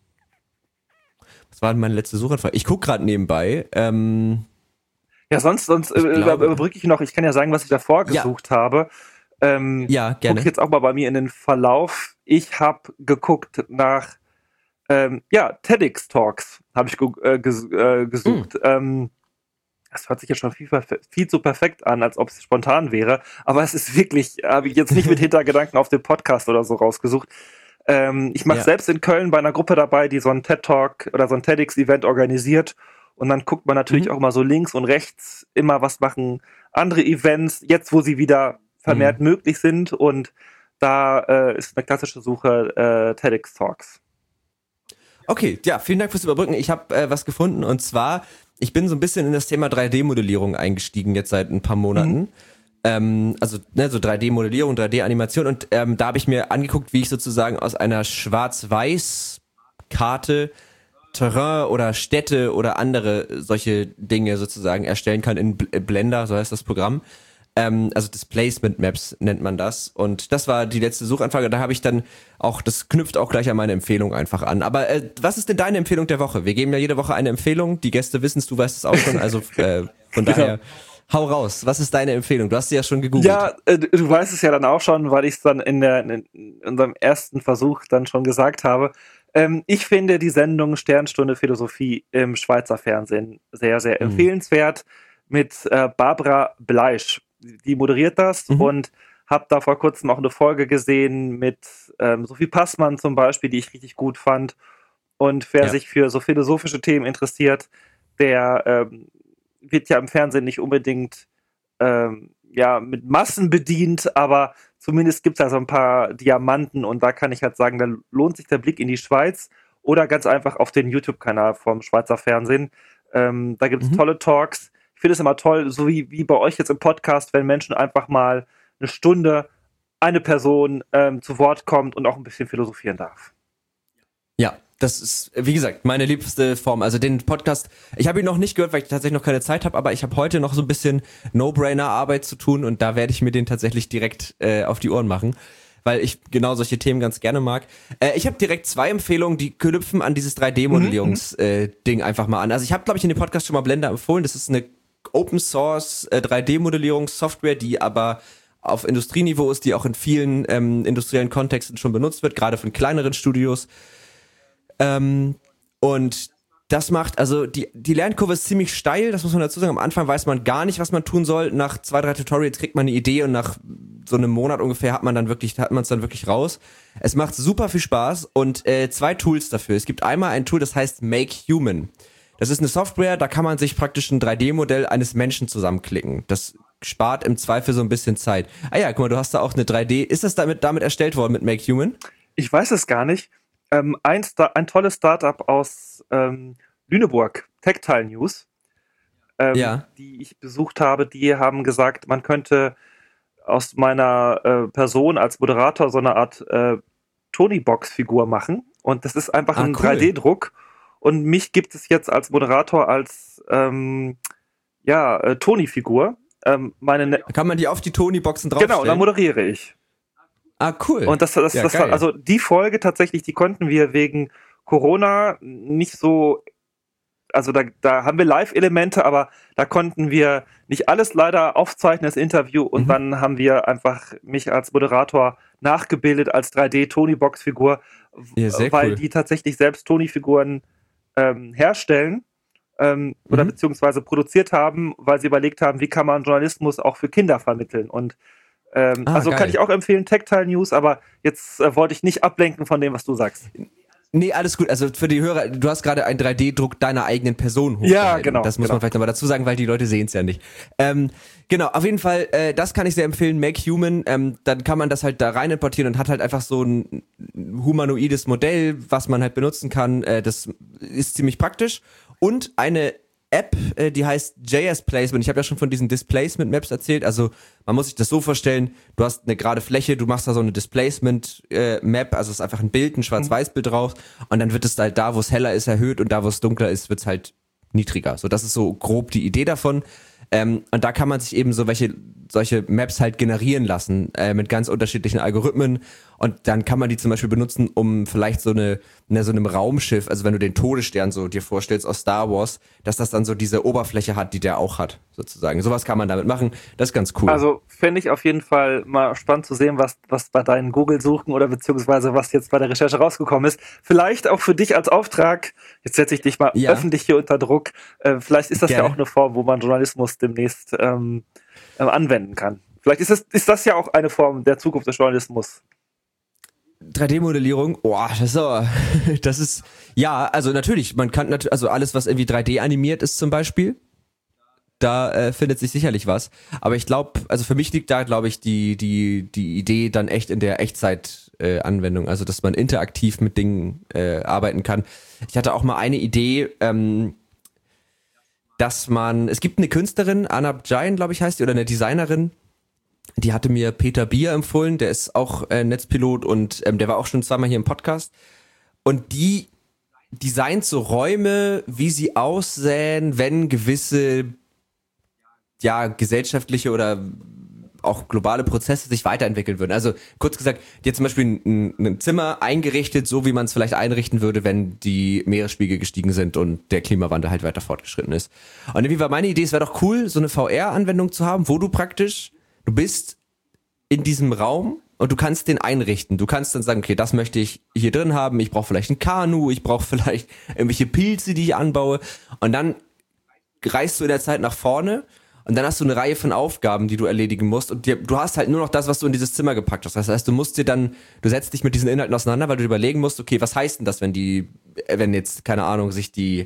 Was war denn meine letzte Suchanfrage? Ich gucke gerade nebenbei. Ja, sonst überbrücke ich noch. Ich kann ja sagen, was ich davor gesucht habe. Ja, gerne. Gucke ich jetzt auch mal bei mir in den Verlauf. Ich habe geguckt nach TEDx-Talks habe ich gesucht. Das hört sich jetzt schon viel zu perfekt an, als ob es spontan wäre. Aber es ist wirklich, habe ich jetzt nicht mit Hintergedanken auf den Podcast oder so rausgesucht. Ich mache selbst in Köln bei einer Gruppe dabei, die so einen TED-Talk oder so ein TEDx-Event organisiert. Und dann guckt man natürlich auch mal so links und rechts immer, was machen andere Events, jetzt wo sie wieder vermehrt möglich sind. Und da ist eine klassische Suche TEDx-Talks. Okay, ja, vielen Dank fürs Überbrücken. Ich habe was gefunden und zwar, ich bin so ein bisschen in das Thema 3D-Modellierung eingestiegen jetzt seit ein paar Monaten. So 3D-Modellierung, 3D-Animation und da habe ich mir angeguckt, wie ich sozusagen aus einer Schwarz-Weiß-Karte Terrain oder Städte oder andere solche Dinge sozusagen erstellen kann in Blender, so heißt das Programm. Also Displacement Maps nennt man das. Und das war die letzte Suchanfrage. Da habe ich dann auch, das knüpft auch gleich an meine Empfehlung einfach an. Aber was ist denn deine Empfehlung der Woche? Wir geben ja jede Woche eine Empfehlung. Die Gäste wissen es, du weißt es auch schon. Also von daher, hau raus. Was ist deine Empfehlung? Du hast sie ja schon gegoogelt. Ja, du weißt es ja dann auch schon, weil ich es dann in unserem ersten Versuch dann schon gesagt habe. Ich finde die Sendung Sternstunde Philosophie im Schweizer Fernsehen sehr, sehr empfehlenswert mit Barbara Bleisch. Die moderiert das und habe da vor kurzem auch eine Folge gesehen mit Sophie Passmann zum Beispiel, die ich richtig gut fand. Und wer sich für so philosophische Themen interessiert, der wird ja im Fernsehen nicht unbedingt mit Massen bedient, aber zumindest gibt es da so ein paar Diamanten und da kann ich halt sagen, da lohnt sich der Blick in die Schweiz oder ganz einfach auf den YouTube-Kanal vom Schweizer Fernsehen. Da gibt es tolle Talks. Ich finde es immer toll, so wie bei euch jetzt im Podcast, wenn Menschen einfach mal eine Stunde, eine Person zu Wort kommt und auch ein bisschen philosophieren darf. Ja, das ist, wie gesagt, meine liebste Form. Also den Podcast, ich habe ihn noch nicht gehört, weil ich tatsächlich noch keine Zeit habe, aber ich habe heute noch so ein bisschen No-Brainer-Arbeit zu tun und da werde ich mir den tatsächlich direkt auf die Ohren machen, weil ich genau solche Themen ganz gerne mag. Ich habe direkt 2 Empfehlungen, die knüpfen an dieses 3D-Modellierungs-Ding einfach mal an. Also ich habe, glaube ich, in dem Podcast schon mal Blender empfohlen. Das ist eine Open-Source 3D-Modellierungssoftware, die aber auf Industrieniveau ist, die auch in vielen industriellen Kontexten schon benutzt wird, gerade von kleineren Studios. Und das macht, also die Lernkurve ist ziemlich steil, das muss man dazu sagen. Am Anfang weiß man gar nicht, was man tun soll. Nach 2, 3 Tutorials kriegt man eine Idee und nach so einem Monat ungefähr hat man es dann wirklich raus. Es macht super viel Spaß und 2 Tools dafür. Es gibt einmal ein Tool, das heißt Make Human. Das ist eine Software, da kann man sich praktisch ein 3D-Modell eines Menschen zusammenklicken. Das spart im Zweifel so ein bisschen Zeit. Ah ja, guck mal, du hast da auch eine 3D. Ist das damit erstellt worden mit Make Human? Ich weiß es gar nicht. Ein tolles Startup aus Lüneburg, Tactile News, die ich besucht habe, die haben gesagt, man könnte aus meiner Person als Moderator so eine Art Tony-Box-Figur machen. Und das ist einfach ein cool. 3D-Druck. Und mich gibt es jetzt als Moderator als Tony-Figur. Kann man die auf die Tony-Boxen draufstellen? Genau, da moderiere ich. Ah, cool. Und das war, also die Folge tatsächlich, die konnten wir wegen Corona nicht so, also da haben wir Live-Elemente, aber da konnten wir nicht alles leider aufzeichnen, das Interview, und dann haben wir einfach mich als Moderator nachgebildet als 3D-Tony-Box-Figur, weil cool. Die tatsächlich selbst Tony-Figuren herstellen oder beziehungsweise produziert haben, weil sie überlegt haben, wie kann man Journalismus auch für Kinder vermitteln. Und also geil. Kann ich auch empfehlen, Tactile News, aber jetzt wollte ich nicht ablenken von dem, was du sagst. Nee, alles gut. Also für die Hörer, du hast gerade einen 3D-Druck deiner eigenen Person hochgehalten. Ja, genau. Das muss man vielleicht nochmal dazu sagen, weil die Leute sehen es ja nicht. Genau, auf jeden Fall, das kann ich sehr empfehlen, Make Human. Dann kann man das halt da rein importieren und hat halt einfach so ein humanoides Modell, was man halt benutzen kann. Das ist ziemlich praktisch. Und eine App, die heißt JS Placement. Ich habe ja schon von diesen Displacement Maps erzählt. Also man muss sich das so vorstellen, du hast eine gerade Fläche, du machst da so eine Displacement Map, also es ist einfach ein Bild, ein Schwarz-Weiß-Bild drauf, und dann wird es halt da, wo es heller ist, erhöht, und da, wo es dunkler ist, wird es halt niedriger. So, das ist so grob die Idee davon. Und da kann man sich eben solche Maps halt generieren lassen, mit ganz unterschiedlichen Algorithmen, und dann kann man die zum Beispiel benutzen, um vielleicht so einem Raumschiff, also wenn du den Todesstern so dir vorstellst aus Star Wars, dass das dann so diese Oberfläche hat, die der auch hat, sozusagen. Sowas kann man damit machen, das ist ganz cool. Also fände ich auf jeden Fall mal spannend zu sehen, was bei deinen Google-Suchen oder beziehungsweise was jetzt bei der Recherche rausgekommen ist. Vielleicht auch für dich als Auftrag, jetzt setze ich dich mal öffentlich hier unter Druck, vielleicht ist das ja auch eine Form, wo man Journalismus demnächst anwenden kann. Vielleicht ist das ja auch eine Form der Zukunft des Journalismus. 3D-Modellierung, das ist, ja, also natürlich, man kann natürlich, also alles, was irgendwie 3D animiert ist zum Beispiel, da findet sich sicherlich was, aber ich glaube, also für mich liegt da, glaube ich, die Idee dann echt in der Echtzeit-Anwendung, also dass man interaktiv mit Dingen arbeiten kann. Ich hatte auch mal eine Idee, es gibt eine Künstlerin, Anab Jain, glaube ich heißt die, oder eine Designerin, die hatte mir Peter Bier empfohlen, der ist auch Netzpilot und der war auch schon 2-mal hier im Podcast, und die designt so Räume, wie sie aussehen, wenn gewisse gesellschaftliche oder auch globale Prozesse sich weiterentwickeln würden. Also kurz gesagt, die hat zum Beispiel ein Zimmer eingerichtet, so wie man es vielleicht einrichten würde, wenn die Meeresspiegel gestiegen sind und der Klimawandel halt weiter fortgeschritten ist. Und irgendwie war meine Idee, es wäre doch cool, so eine VR-Anwendung zu haben, wo du bist in diesem Raum und du kannst den einrichten. Du kannst dann sagen, okay, das möchte ich hier drin haben, ich brauche vielleicht ein Kanu, ich brauche vielleicht irgendwelche Pilze, die ich anbaue, und dann reist du in der Zeit nach vorne. Und dann hast du eine Reihe von Aufgaben, die du erledigen musst, und du hast halt nur noch das, was du in dieses Zimmer gepackt hast. Das heißt, du setzt dich mit diesen Inhalten auseinander, weil du überlegen musst, okay, was heißt denn das, wenn jetzt, keine Ahnung, sich die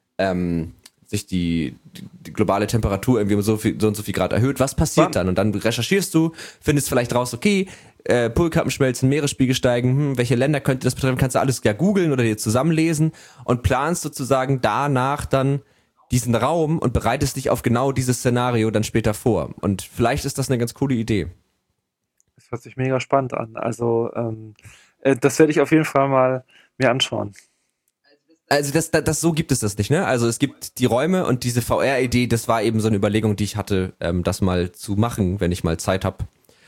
globale Temperatur irgendwie um so und so viel Grad erhöht, was passiert dann? Und dann recherchierst du, findest vielleicht raus, okay, Polkappen schmelzen, Meeresspiegel steigen, welche Länder könnte das betreffen, kannst du alles googeln oder dir zusammenlesen und planst sozusagen danach dann diesen Raum und bereitest dich auf genau dieses Szenario dann später vor. Und vielleicht ist das eine ganz coole Idee. Das hört sich mega spannend an. Also das werde ich auf jeden Fall mal mir anschauen. Also so gibt es das nicht, ne? Also es gibt die Räume und diese VR-Idee, das war eben so eine Überlegung, die ich hatte, das mal zu machen, wenn ich mal Zeit habe.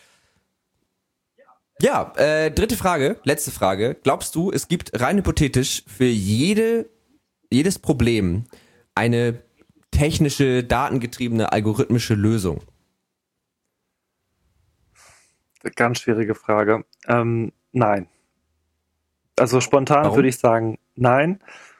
Ja, dritte Frage, letzte Frage. Glaubst du, es gibt rein hypothetisch für jedes Problem eine technische, datengetriebene, algorithmische Lösung? Ganz schwierige Frage. Nein. Also spontan Warum? würde ich sagen, nein.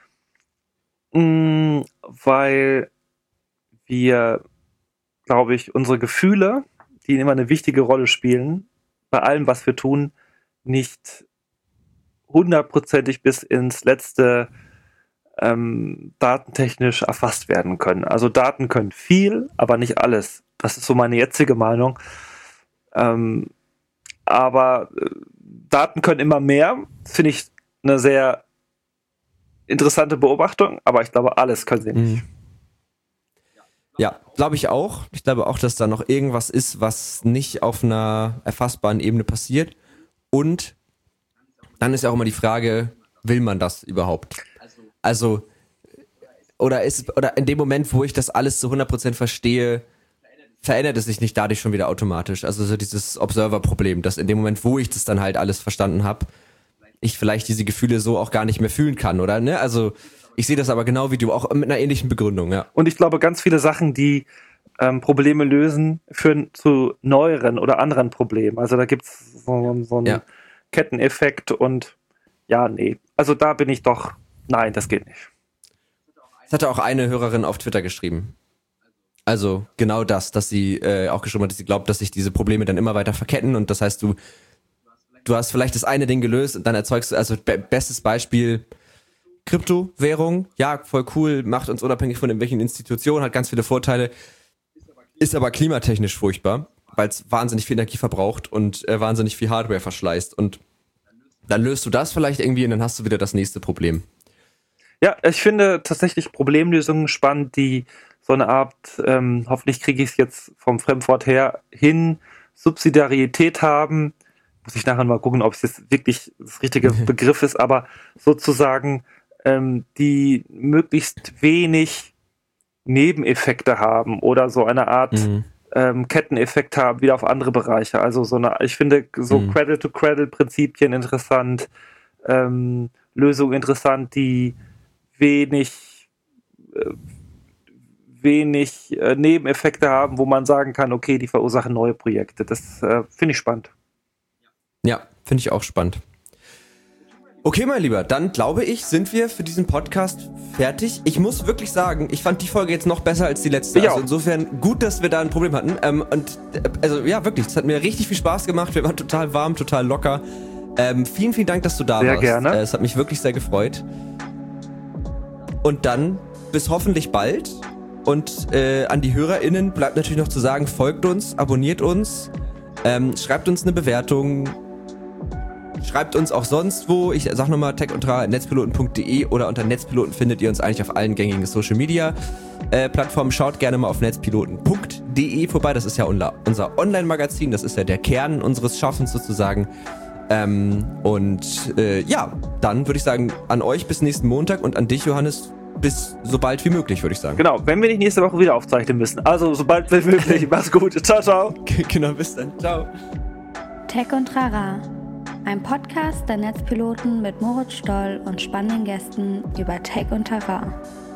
Weil wir, glaube ich, unsere Gefühle, die immer eine wichtige Rolle spielen, bei allem, was wir tun, nicht 100%ig bis ins letzte datentechnisch erfasst werden können. Also Daten können viel, aber nicht alles. Das ist so meine jetzige Meinung. Aber Daten können immer mehr. Das finde ich eine sehr interessante Beobachtung, aber ich glaube, alles können sie nicht. Ja, glaube ich auch. Ich glaube auch, dass da noch irgendwas ist, was nicht auf einer erfassbaren Ebene passiert. Und dann ist ja auch immer die Frage, will man das überhaupt? Also, oder in dem Moment, wo ich das alles zu 100% verstehe, verändert es sich nicht dadurch schon wieder automatisch. Also so dieses Observer-Problem, dass in dem Moment, wo ich das dann halt alles verstanden habe, ich vielleicht diese Gefühle so auch gar nicht mehr fühlen kann, oder? Ne? Also ich sehe das aber genau wie du, auch mit einer ähnlichen Begründung, ja. Und ich glaube, ganz viele Sachen, die Probleme lösen, führen zu neueren oder anderen Problemen. Also da gibt es so einen Ketteneffekt und ja, nee. Also da bin ich doch, nein, das geht nicht. Das hatte auch eine Hörerin auf Twitter geschrieben. Also genau das, dass sie auch geschrieben hat, dass sie glaubt, dass sich diese Probleme dann immer weiter verketten und das heißt, du hast vielleicht das eine Ding gelöst und dann erzeugst du, also bestes Beispiel, Kryptowährung, ja, voll cool, macht uns unabhängig von irgendwelchen Institutionen, hat ganz viele Vorteile, ist aber klimatechnisch furchtbar, weil es wahnsinnig viel Energie verbraucht und wahnsinnig viel Hardware verschleißt und dann löst du das vielleicht irgendwie und dann hast du wieder das nächste Problem. Ja, ich finde tatsächlich Problemlösungen spannend, die so eine Art, hoffentlich kriege ich es jetzt vom Fremdwort her hin, Subsidiarität haben. Muss ich nachher mal gucken, ob es jetzt wirklich das richtige Begriff ist, aber sozusagen die möglichst wenig Nebeneffekte haben oder so eine Art Ketteneffekt haben, wieder auf andere Bereiche. Also ich finde so Cradle-to-Cradle-Prinzipien interessant, Lösungen interessant, die wenig Nebeneffekte haben, wo man sagen kann, okay, die verursachen neue Projekte. Das finde ich spannend. Ja, finde ich auch spannend. Okay, mein Lieber, dann glaube ich, sind wir für diesen Podcast fertig. Ich muss wirklich sagen, ich fand die Folge jetzt noch besser als die letzte. Ja. Also insofern gut, dass wir da ein Problem hatten. Also ja, wirklich, es hat mir richtig viel Spaß gemacht. Wir waren total warm, total locker. Vielen, vielen Dank, dass du da warst. Sehr gerne. Es hat mich wirklich sehr gefreut. Und dann bis hoffentlich bald. Und an die HörerInnen bleibt natürlich noch zu sagen, folgt uns, abonniert uns, schreibt uns eine Bewertung, schreibt uns auch sonst wo. Ich sag nochmal tech-und-tra@netzpiloten.de oder unter Netzpiloten findet ihr uns eigentlich auf allen gängigen Social Media Plattformen. Schaut gerne mal auf netzpiloten.de vorbei. Das ist ja unser Online-Magazin. Das ist ja der Kern unseres Schaffens sozusagen. Ja, dann würde ich sagen, an euch bis nächsten Montag und an dich, Johannes, bis so bald wie möglich, würde ich sagen. Genau, wenn wir nicht nächste Woche wieder aufzeichnen müssen. Also so bald wie möglich. Mach's gut. Ciao, ciao. Genau, bis dann. Ciao. Tech und Trara, ein Podcast der Netzpiloten mit Moritz Stoll und spannenden Gästen über Tech und Trara.